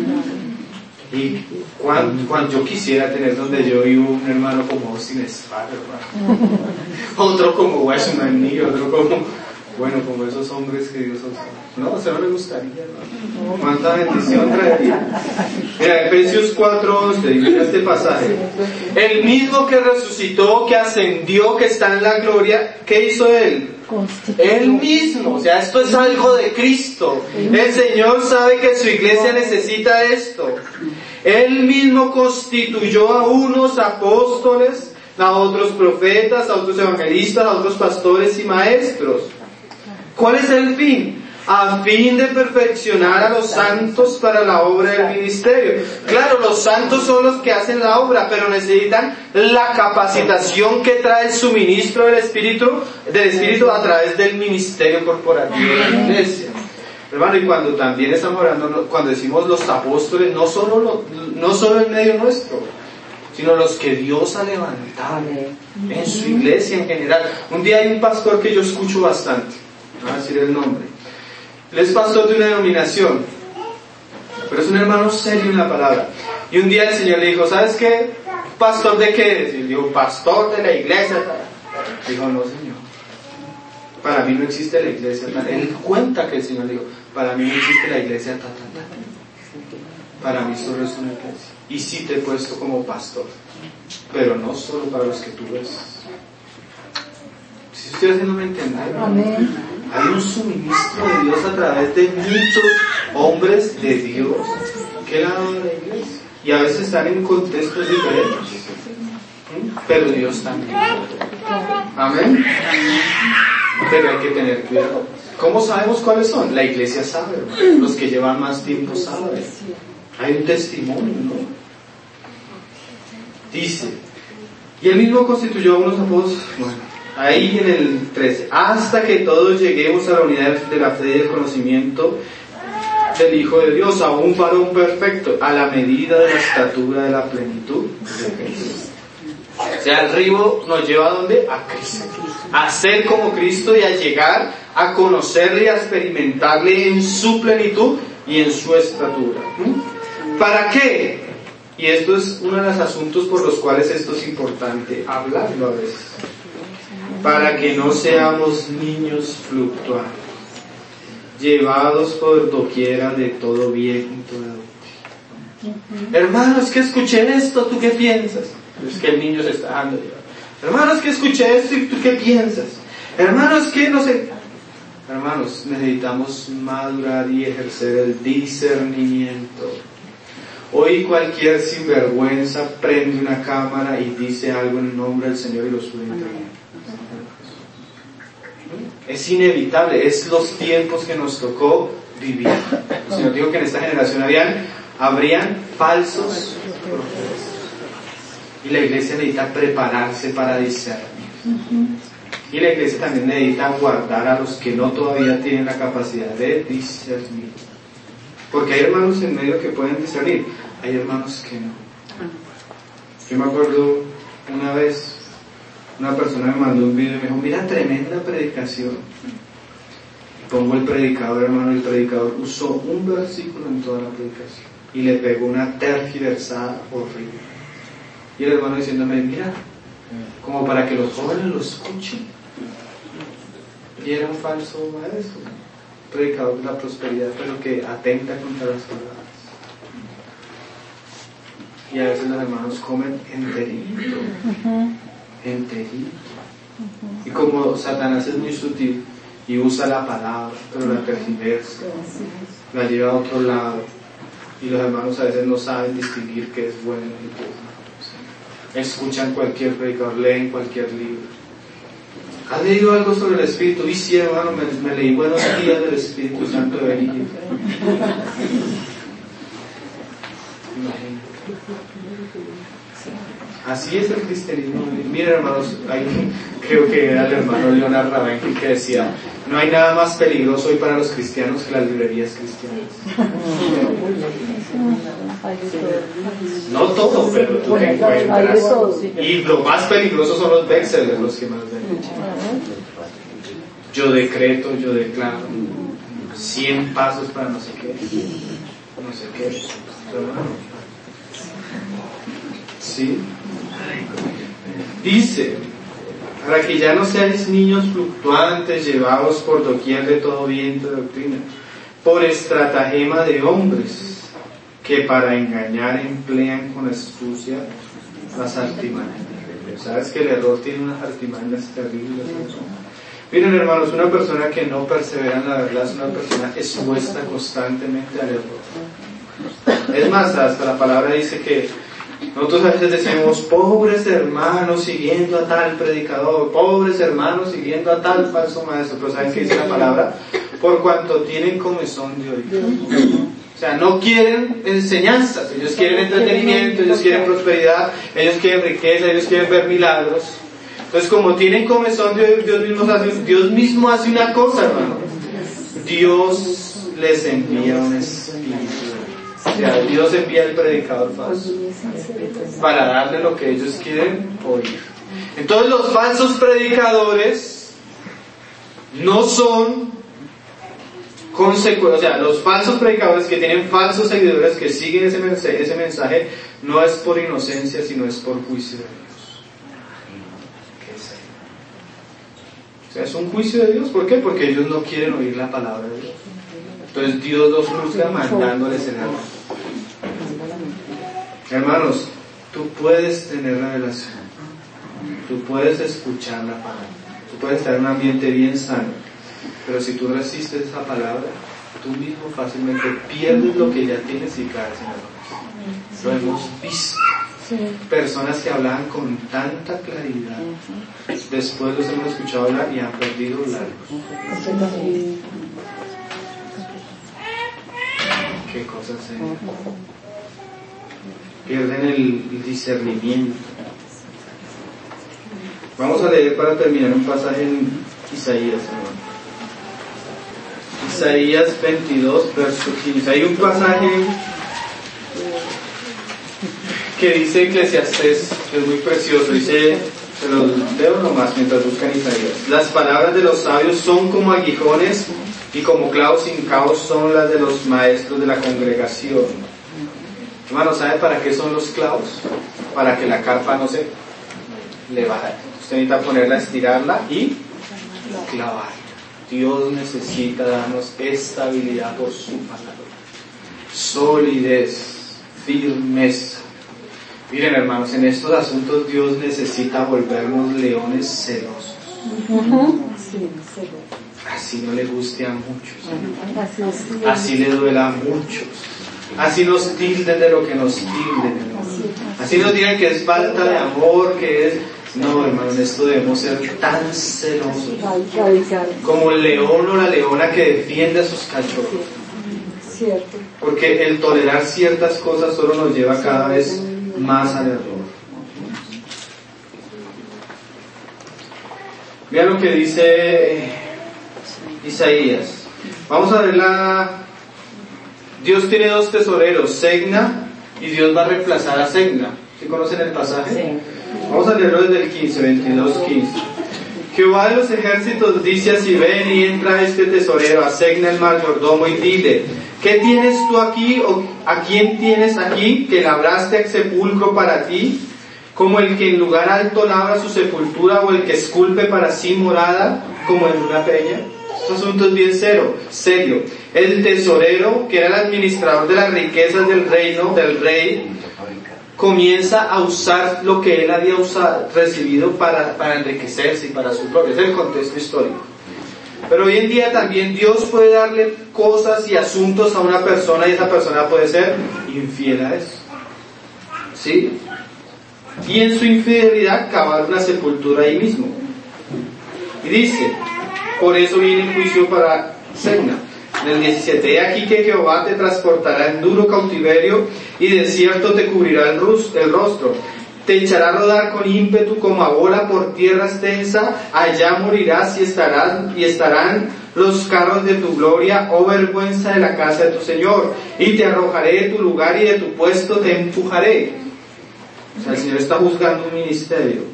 Y cuando, cuando yo quisiera tener donde yo vivo un hermano como Austin Sparrow, hermano. Otro como Washman, otro como, bueno, como esos hombres que Dios usa. No, se no le gustaría, hermano. Cuánta bendición traería. Mira, Efesios cuatro once, mira este pasaje. El mismo que resucitó, que ascendió, que está en la gloria, ¿qué hizo Él? Él mismo, o sea, esto es algo de Cristo. El Señor sabe que su iglesia necesita esto. Él mismo constituyó a unos apóstoles, a otros profetas, a otros evangelistas, a otros pastores y maestros. ¿Cuál es el fin? A fin de perfeccionar a los santos para la obra del ministerio. Claro, los santos son los que hacen la obra, pero necesitan la capacitación que trae el suministro del Espíritu, del Espíritu a través del ministerio corporativo de la iglesia. Hermano, y cuando también estamos hablando, cuando decimos los apóstoles, no solo, lo, no solo en medio nuestro, sino los que Dios ha levantado en su iglesia en general. Un día hay un pastor que yo escucho bastante, no voy a decir el nombre. Él es pastor de una denominación, pero es un hermano serio en la palabra. Y un día el Señor le dijo, ¿sabes qué? ¿Pastor de qué eres? Y él dijo, pastor de la iglesia. Dijo, no, Señor, para mí no existe la iglesia. Él cuenta que el Señor dijo, para mí no existe la iglesia. Ta, ta, ta. Para mí solo es una iglesia. Y sí te he puesto como pastor, pero no solo para los que tú ves. Si estoy haciéndome entender, amén. Hay un suministro de Dios a través de muchos hombres de Dios que le han dado a la iglesia. Y a veces están en contextos diferentes. Pero Dios también. Amén. Pero hay que tener cuidado. ¿Cómo sabemos cuáles son? La iglesia sabe. Los que llevan más tiempo saben. Hay un testimonio, ¿no? Dice, y él mismo constituyó a unos apóstoles. Bueno. Ahí en el trece, hasta que todos lleguemos a la unidad de la fe y del conocimiento del Hijo de Dios, a un varón perfecto, a la medida de la estatura de la plenitud de Cristo. O sea, el río nos lleva a ¿dónde? A Cristo. A ser como Cristo y a llegar a conocerle y a experimentarle en su plenitud y en su estatura. ¿Para qué? Y esto es uno de los asuntos por los cuales esto es importante hablarlo a veces. Para que no seamos niños fluctuantes, llevados por doquiera de todo viento de doctrina. Uh-huh. Hermanos, que escuché esto, ¿tú qué piensas? Es que el niño se está dejando llevar. Hermanos, que escuché esto, ¿y tú qué piensas? Hermanos, que no sé... Hermanos, necesitamos madurar y ejercer el discernimiento. Hoy cualquier sinvergüenza prende una cámara y dice algo en el nombre del Señor y lo sube a internet. Es inevitable, es los tiempos que nos tocó vivir. El Señor dijo que en esta generación habían, habrían falsos profetas. Y la iglesia necesita prepararse para discernir. Y la iglesia también necesita guardar a los que no todavía tienen la capacidad de discernir. Porque hay hermanos en medio que pueden discernir, hay hermanos que no. Yo me acuerdo una vez, una persona me mandó un video y me dijo, mira, tremenda predicación. Pongo el predicador, hermano, el predicador usó un versículo en toda la predicación y le pegó una tergiversada horrible. Y el hermano diciéndome, mira, como para que los jóvenes lo escuchen. Y era un falso maestro, predicador de la prosperidad, pero que atenta contra las palabras. Y a veces los hermanos comen enterito. enterito. Y como Satanás es muy sutil y usa la palabra, pero la tergiversa, la lleva a otro lado, y los hermanos a veces no saben distinguir qué es bueno y qué es malo. Escuchan cualquier predicador, leen cualquier libro. ¿Has leído algo sobre el Espíritu? Y sí, hermano, me, me leí Buenos Días del Espíritu Santo de Benigno. Imagínate. Así es el cristianismo. Miren, hermanos, hay, creo que era el hermano Leonard Ravenhill que decía: no hay nada más peligroso hoy para los cristianos que las librerías cristianas. No todo, pero tú te encuentras. Y lo más peligroso son los bestsellers, los que más ven. Yo decreto, yo declaro. Cien pasos para no sé qué. No sé qué. ¿Sí? Dice: para que ya no seáis niños fluctuantes, llevados por doquier de todo viento de doctrina, por estratagema de hombres, que para engañar emplean con astucia las artimañas. ¿Sabes que el error tiene unas artimañas terribles? Miren, hermanos, una persona que no persevera en la verdad es una persona expuesta constantemente al error. Es más, hasta la palabra dice que nosotros a veces decimos: pobres hermanos siguiendo a tal predicador, pobres hermanos siguiendo a tal falso maestro. Pero ¿saben qué dice la palabra? Por cuanto tienen comezón de oír. O sea, no quieren enseñanzas, ellos quieren entretenimiento, ellos quieren prosperidad, ellos quieren riqueza, ellos quieren ver milagros. Entonces, como tienen comezón de oír, Dios mismo hace, Dios mismo hace una cosa, hermano. Dios les envía un espíritu. O sea, Dios envía el predicador falso para darle lo que ellos quieren oír. Entonces los falsos predicadores no son consecuencias, o sea, los falsos predicadores que tienen falsos seguidores que siguen ese mensaje, ese mensaje no es por inocencia, sino es por juicio de Dios. O sea, es un juicio de Dios. ¿Por qué? Porque ellos no quieren oír la palabra de Dios. Entonces Dios los juzga mandándoles en algo. Hermanos, tú puedes tener revelación, tú puedes escuchar la palabra, tú puedes estar en un ambiente bien sano, pero si tú resistes esa palabra, tú mismo fácilmente pierdes lo que ya tienes y caes en errores. Lo hemos visto. Personas que hablaban con tanta claridad, después los hemos escuchado hablar y han perdido largos. Qué cosas se pierden el discernimiento. Vamos a leer para terminar un pasaje en Isaías, hermano. Isaías veintidós, verso quince. Hay un pasaje que dice Eclesiastés, que es muy precioso. Dice, se los leo nomás mientras buscan Isaías: las palabras de los sabios son como aguijones, y como clavos hincados son las de los maestros de la congregación. Hermano, ¿sabe para qué son los clavos? Para que la carpa no se levante. Usted necesita ponerla, estirarla y clavar. Dios necesita darnos estabilidad por su palabra, solidez, firmeza. Miren, hermanos, en estos asuntos Dios necesita volvernos leones celosos. Así no le guste a muchos, así le duela a muchos, así nos tilden de lo que nos tilden, así nos digan que es falta de amor, que es... No, hermano, en esto debemos ser tan celosos como el león o la leona que defiende a sus cachorros, porque el tolerar ciertas cosas solo nos lleva cada vez más al error. Vean lo que dice Isaías. Vamos a ver la... Dios tiene dos tesoreros, Segna, y Dios va a reemplazar a Segna. ¿Sí conocen el pasaje? Sí. Vamos a leerlo desde el quince, veintidós, quince. Jehová de los ejércitos dice así: ven y entra este tesorero, a Segna el mayordomo, y dile: ¿qué tienes tú aquí, o a quién tienes aquí, que labraste sepulcro para ti, como el que en lugar alto labra su sepultura, o el que esculpe para sí morada, como en una peña? Este asunto es bien serio, serio. El tesorero, que era el administrador de las riquezas del reino, del rey, comienza a usar lo que él había usado, recibido para, para enriquecerse y para su gloria. Es el contexto histórico. Pero hoy en día también Dios puede darle cosas y asuntos a una persona, y esa persona puede ser infiel a eso. ¿Sí? Y en su infidelidad cavar una sepultura ahí mismo. Y dice, por eso viene el juicio para Segna. En el diecisiete, he aquí que Jehová te transportará en duro cautiverio, y de cierto te cubrirá el rostro. te echará a rodar con ímpetu como a bola por tierra extensa, allá morirás y estarás, y estarán los carros de tu gloria, oh vergüenza de la casa de tu Señor, y te arrojaré de tu lugar y de tu puesto te empujaré. O sea, el Señor está juzgando un ministerio.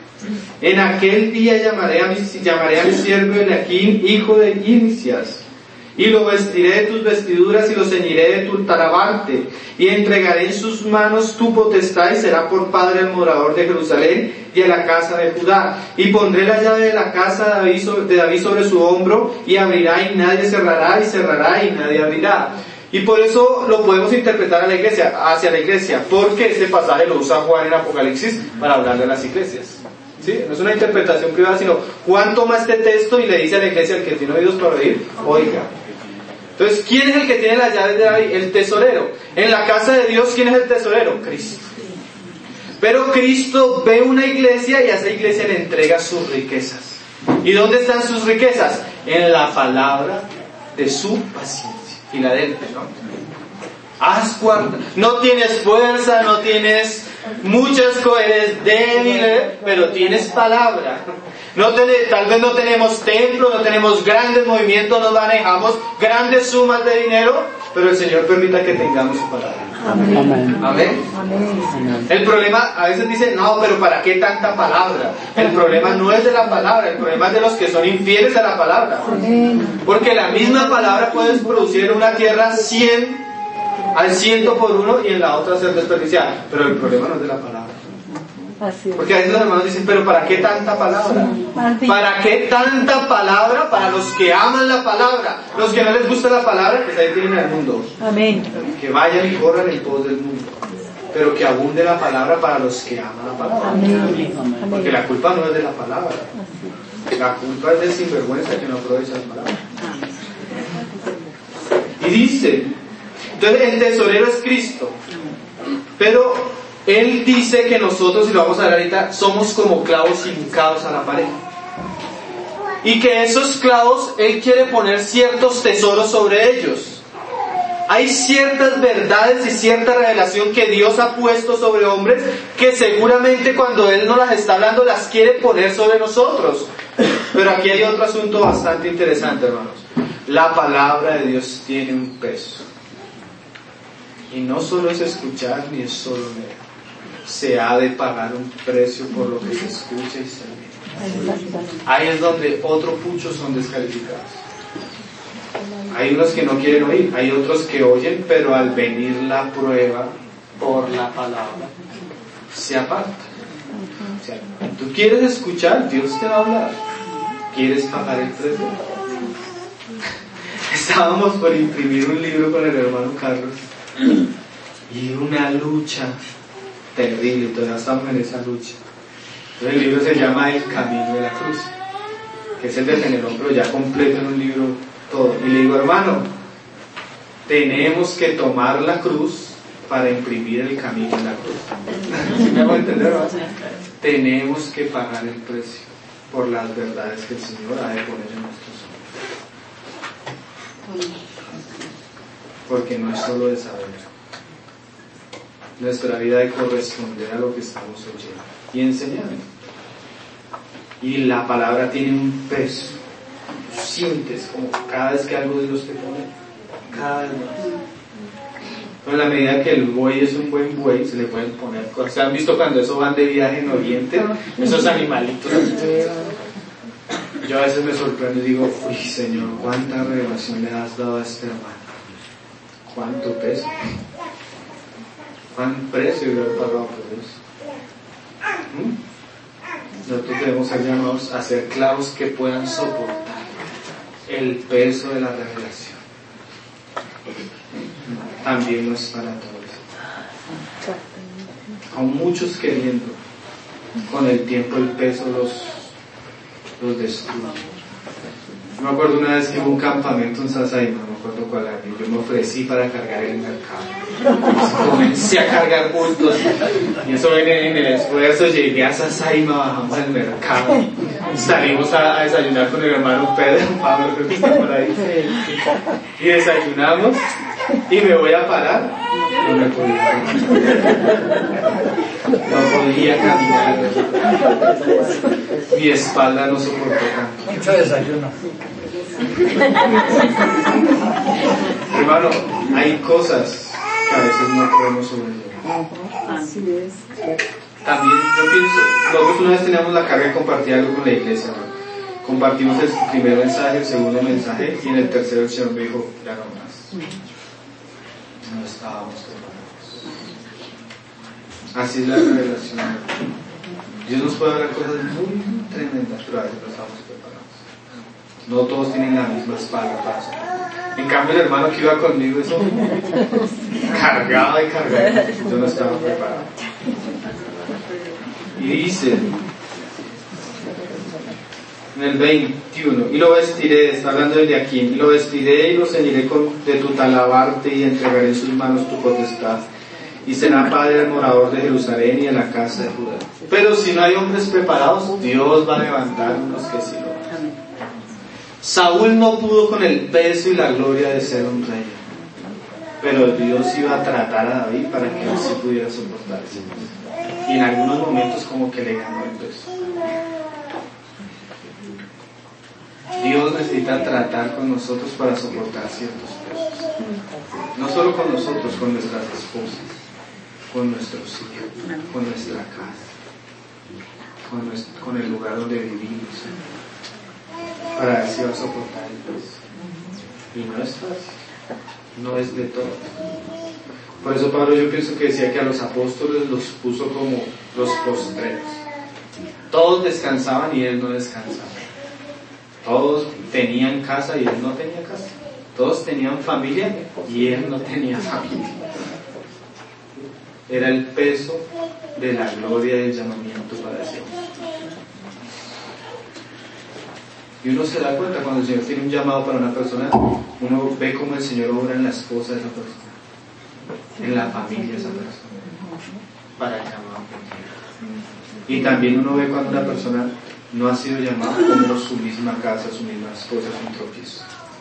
En aquel día llamaré a mi, llamaré a mi siervo Eliaquim, hijo de Hilcias, y lo vestiré de tus vestiduras y lo ceñiré de tu talabarte, y entregaré en sus manos tu potestad, y será por padre al morador de Jerusalén y a la casa de Judá. Y pondré la llave de la casa de David sobre, de David sobre su hombro, y abrirá y nadie cerrará, y cerrará y nadie abrirá. Y por eso lo podemos interpretar a la iglesia, hacia la iglesia, porque este pasaje lo usa Juan en Apocalipsis para hablar de las iglesias. ¿Sí? No es una interpretación privada, sino Juan toma este texto y le dice a la iglesia, el que tiene oídos para oír, oiga. Entonces, ¿quién es el que tiene las llaves de David? El tesorero. En la casa de Dios, ¿quién es el tesorero? Cristo. Pero Cristo ve una iglesia y a esa iglesia le entrega sus riquezas. ¿Y dónde están sus riquezas? En la palabra de su paciencia. Filadelfia, ¿no? Haz guarda. No tienes fuerza, no tienes muchas cosas, eres débil, pero tienes palabra. No ten, tal vez no tenemos templo, no tenemos grandes movimientos, no manejamos grandes sumas de dinero, pero el Señor permita que tengamos su palabra. Amén. Amén. Amén. Amén. El problema, a veces dicen, no, pero ¿para qué tanta palabra? El problema no es de la palabra, el problema es de los que son infieles a la palabra. Amén. Porque la misma palabra puede producir en una tierra cien al ciento por uno y en la otra ser desperdiciada. Pero el problema no es de la palabra. Así es. Porque a veces los hermanos dicen, pero ¿para qué tanta palabra? Sí. ¿Para qué tanta palabra para los que aman la palabra? Los que no les gusta la palabra, pues ahí tienen al mundo. Amén. Que vayan y corran en pos del mundo. Pero que abunde la palabra para los que aman la palabra. Amén. Porque la culpa no es de la palabra. La culpa es del sinvergüenza que no aprovecha la palabra. Y dice, entonces el tesorero es Cristo. Pero Él dice que nosotros, y lo vamos a ver ahorita, somos como clavos hincados a la pared. Y que esos clavos, Él quiere poner ciertos tesoros sobre ellos. Hay ciertas verdades y cierta revelación que Dios ha puesto sobre hombres, que seguramente cuando Él nos las está hablando, las quiere poner sobre nosotros. Pero aquí hay otro asunto bastante interesante, hermanos. La palabra de Dios tiene un peso. Y no solo es escuchar, ni es solo leer. Se ha de pagar un precio por lo que se escucha y se lee. Ahí es donde otros muchos son descalificados. Hay unos que no quieren oír, hay otros que oyen, pero al venir la prueba por la palabra, se apartan. O sea, tú quieres escuchar, Dios te va a hablar. ¿Quieres pagar el precio? Estábamos por imprimir un libro con el hermano Carlos y una lucha terrible, todavía estamos en esa lucha. Entonces el libro se llama El Camino de la Cruz, que es el de Fenelón, pero ya completo en un libro todo. Y le digo, hermano, tenemos que tomar la cruz para imprimir el camino de la cruz. ¿Sí me hago entender? ¿No? Tenemos que pagar el precio por las verdades que el Señor ha de poner en nuestros ojos. Porque no es solo de saber. Nuestra vida debe corresponder a lo que estamos oyendo y enseñando. Y la palabra tiene un peso. Tú sientes como cada vez que algo de Dios te pone, cada vez más. Pero en la medida que el buey es un buen buey, se le pueden poner cosas. ¿Se han visto cuando eso van de viaje en Oriente? Esos animalitos. Yo a veces me sorprendo y digo, uy Señor, cuánta revelación le has dado a este hermano. Cuánto peso. ¿Cuán precio debe haber pagado por eso? ¿Mm? Nosotros debemos ser llamados a ser clavos que puedan soportar el peso de la revelación. También no es para todos. Aún muchos queriendo, con el tiempo el peso los, los destruye. Yo me acuerdo una vez que hubo un campamento en Sasaima, no me acuerdo cuál año, yo me ofrecí para cargar el mercado. Comencé a cargar bultos y eso en, en el esfuerzo llegué a Sasaima, bajamos al mercado, salimos a, a desayunar con el hermano Pedro, Pablo creo que está por ahí, y desayunamos y me voy a parar, no me podía. no podía caminar, mi espalda no soportó tanto. Mucho desayuno. Hermano, hay cosas que a veces no podemos sobrellevar. Así es. También yo pienso, nosotros una vez teníamos la carga de compartir algo con la iglesia, ¿no? Compartimos el primer mensaje, el segundo mensaje, y en el tercero el Señor me dijo, ya no más. No estábamos preparados. Así es la revelación. Dios nos puede hablar cosas muy tremendas, pero a veces no estamos preparados. No todos tienen la misma espalda para eso. En cambio el hermano que iba conmigo, eso cargaba y cargaba, yo no estaba preparado. Y dice en el veintiuno, y lo vestiré, está hablando de aquí, y lo vestiré y lo ceñiré con, de tu talabarte y entregaré en sus manos tu potestad, y será padre del morador de Jerusalén y de la casa de Judá. Pero si no hay hombres preparados, Dios va a levantar unos que sí lo hagan. Saúl no pudo con el peso y la gloria de ser un rey, pero Dios iba a tratar a David para que él sí pudiera soportar ese peso. Y en algunos momentos como que le ganó el peso. Dios necesita tratar con nosotros para soportar ciertos pesos. No solo con nosotros, con nuestras esposas, con nuestros hijos, con nuestra casa, con, nuestro, con el lugar donde vivimos, para ver si va a soportar el peso. Y no es fácil, no es de todo. Por eso Pablo, yo pienso que decía que a los apóstoles los puso como los postreros. Todos descansaban y él no descansaba. Todos tenían casa y él no tenía casa. Todos tenían familia y él no tenía familia. Era el peso de la gloria del llamamiento para ese hombre. Y uno se da cuenta cuando el Señor tiene un llamado para una persona, uno ve cómo el Señor obra en la esposa de esa persona, en la familia de esa persona, para el llamado que tiene. Y también uno ve cuando una persona no ha sido llamada como su misma casa, su misma esposa, su tropiezo.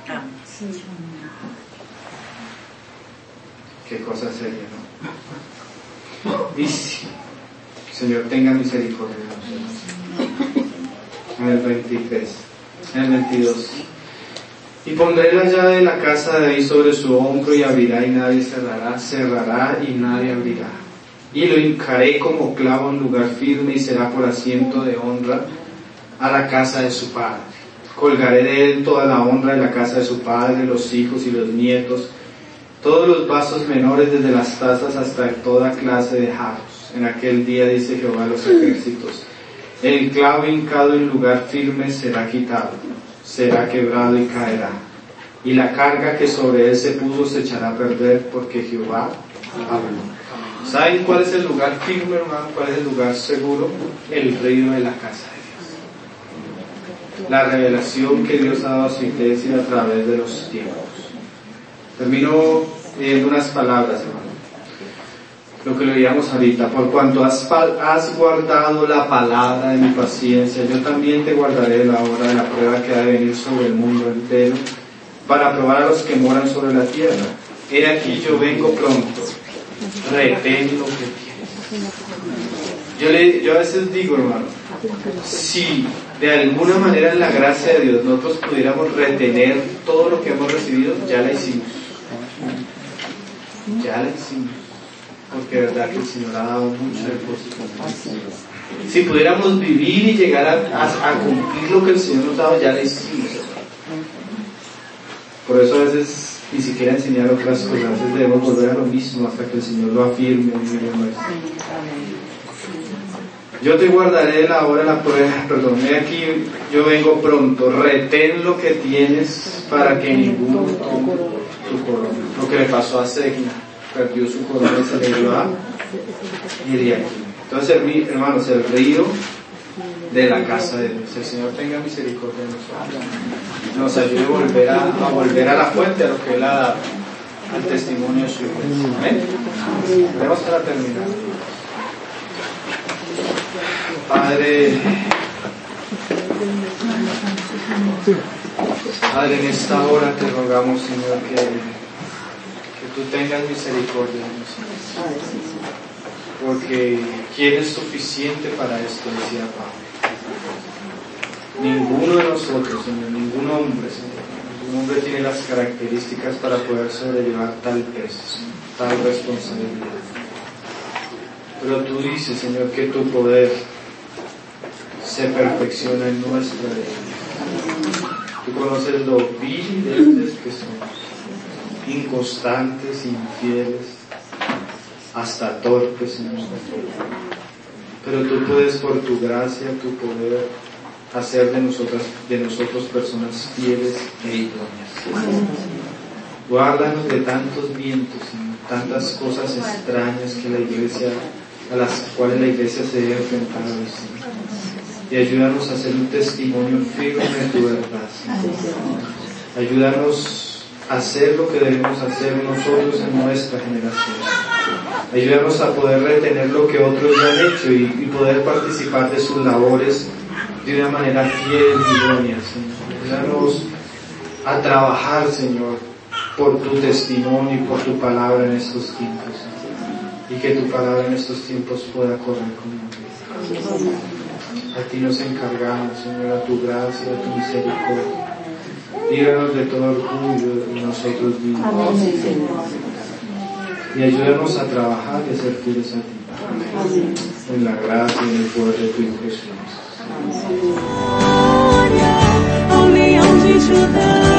Qué cosa seria, ¿no? Dice, Señor, tenga misericordia de nosotros. En el veintitrés, en el veintidós. Y pondré la llave de la casa de David sobre su hombro y abrirá y nadie cerrará, cerrará y nadie abrirá. Y lo hincaré como clavo en lugar firme y será por asiento de honra a la casa de su padre. Colgaré de él toda la honra de la casa de su padre, los hijos y los nietos, todos los vasos menores desde las tazas hasta toda clase de jarros. En aquel día, dice Jehová de los ejércitos, el clavo hincado en lugar firme será quitado, será quebrado y caerá, y la carga que sobre él se puso se echará a perder, porque Jehová habló. ¿Saben cuál es el lugar firme, hermano? ¿Cuál es el lugar seguro? El reino de la casa de Dios. La revelación que Dios ha dado a su iglesia a través de los tiempos. Termino leyendo unas palabras, hermano. Lo que leíamos ahorita. Por cuanto has, has guardado la palabra de mi paciencia, yo también te guardaré la hora de la prueba que ha de venir sobre el mundo entero, para probar a los que moran sobre la tierra. He aquí yo vengo pronto. Retén lo que tienes. Yo, le, yo a veces digo, hermano, si de alguna manera en la gracia de Dios nosotros pudiéramos retener todo lo que hemos recibido, ya la hicimos. Ya la hicimos. Porque de verdad que el Señor ha dado mucho depósito. Si pudiéramos vivir y llegar a, a, a cumplir lo que el Señor nos ha dado, ya la hicimos. Por eso a veces ni siquiera enseñar otras cosas, a veces debemos volver a lo mismo hasta que el Señor lo afirme en medio nuestro. Yo te guardaré de la hora de la prueba, perdón, he aquí yo vengo pronto, retén lo que tienes para que ninguno tome tu corona. Lo que le pasó a Segna, perdió su corona y se le dio a Eliaquim. Entonces, hermanos, el río de la casa de Dios. El Señor tenga misericordia de nosotros. Nos ayude a volver a, a volver a la fuente, a lo que Él ha dado, al testimonio de su iglesia. Amén. Tenemos para terminar. Padre, Padre, en esta hora te rogamos, Señor, que, que tú tengas misericordia de nosotros. porque ¿quién es suficiente para esto?, decía Pablo. Ninguno de nosotros, Señor, ningún hombre, Señor, ningún hombre tiene las características para poder sobrellevar tal peso, Señor, tal responsabilidad. Pero tú dices, Señor, que tu poder se perfecciona en nuestra vida. Tú conoces lo viles que somos, inconstantes, infieles, hasta torpes, Señor. Pero tú puedes, por tu gracia, tu poder, hacer de nosotras, de nosotros personas fieles e idóneas. Guárdanos de tantos vientos, Señor, tantas cosas extrañas que la iglesia, a las cuales la iglesia se debe enfrentar hoy, Señor. Y ayúdanos a ser un testimonio firme de tu verdad, Señor. Ayúdanos a hacer lo que debemos hacer nosotros en nuestra generación. Ayúdanos a poder retener lo que otros ya han hecho y, y poder participar de sus labores de una manera fiel y idónea, Señor. Ayúdanos a trabajar, Señor, por tu testimonio y por tu palabra en estos tiempos, Señor. Y que tu palabra en estos tiempos pueda correr conmigo. A ti nos encargamos, Señor, a tu gracia, a tu misericordia. Líbranos de todo orgullo y nosotros mismos. Y ayúdanos a trabajar y a ser fieles a ti. En la gracia y en el poder de tu Hijo Jesús. Glória ao Leão de Judá.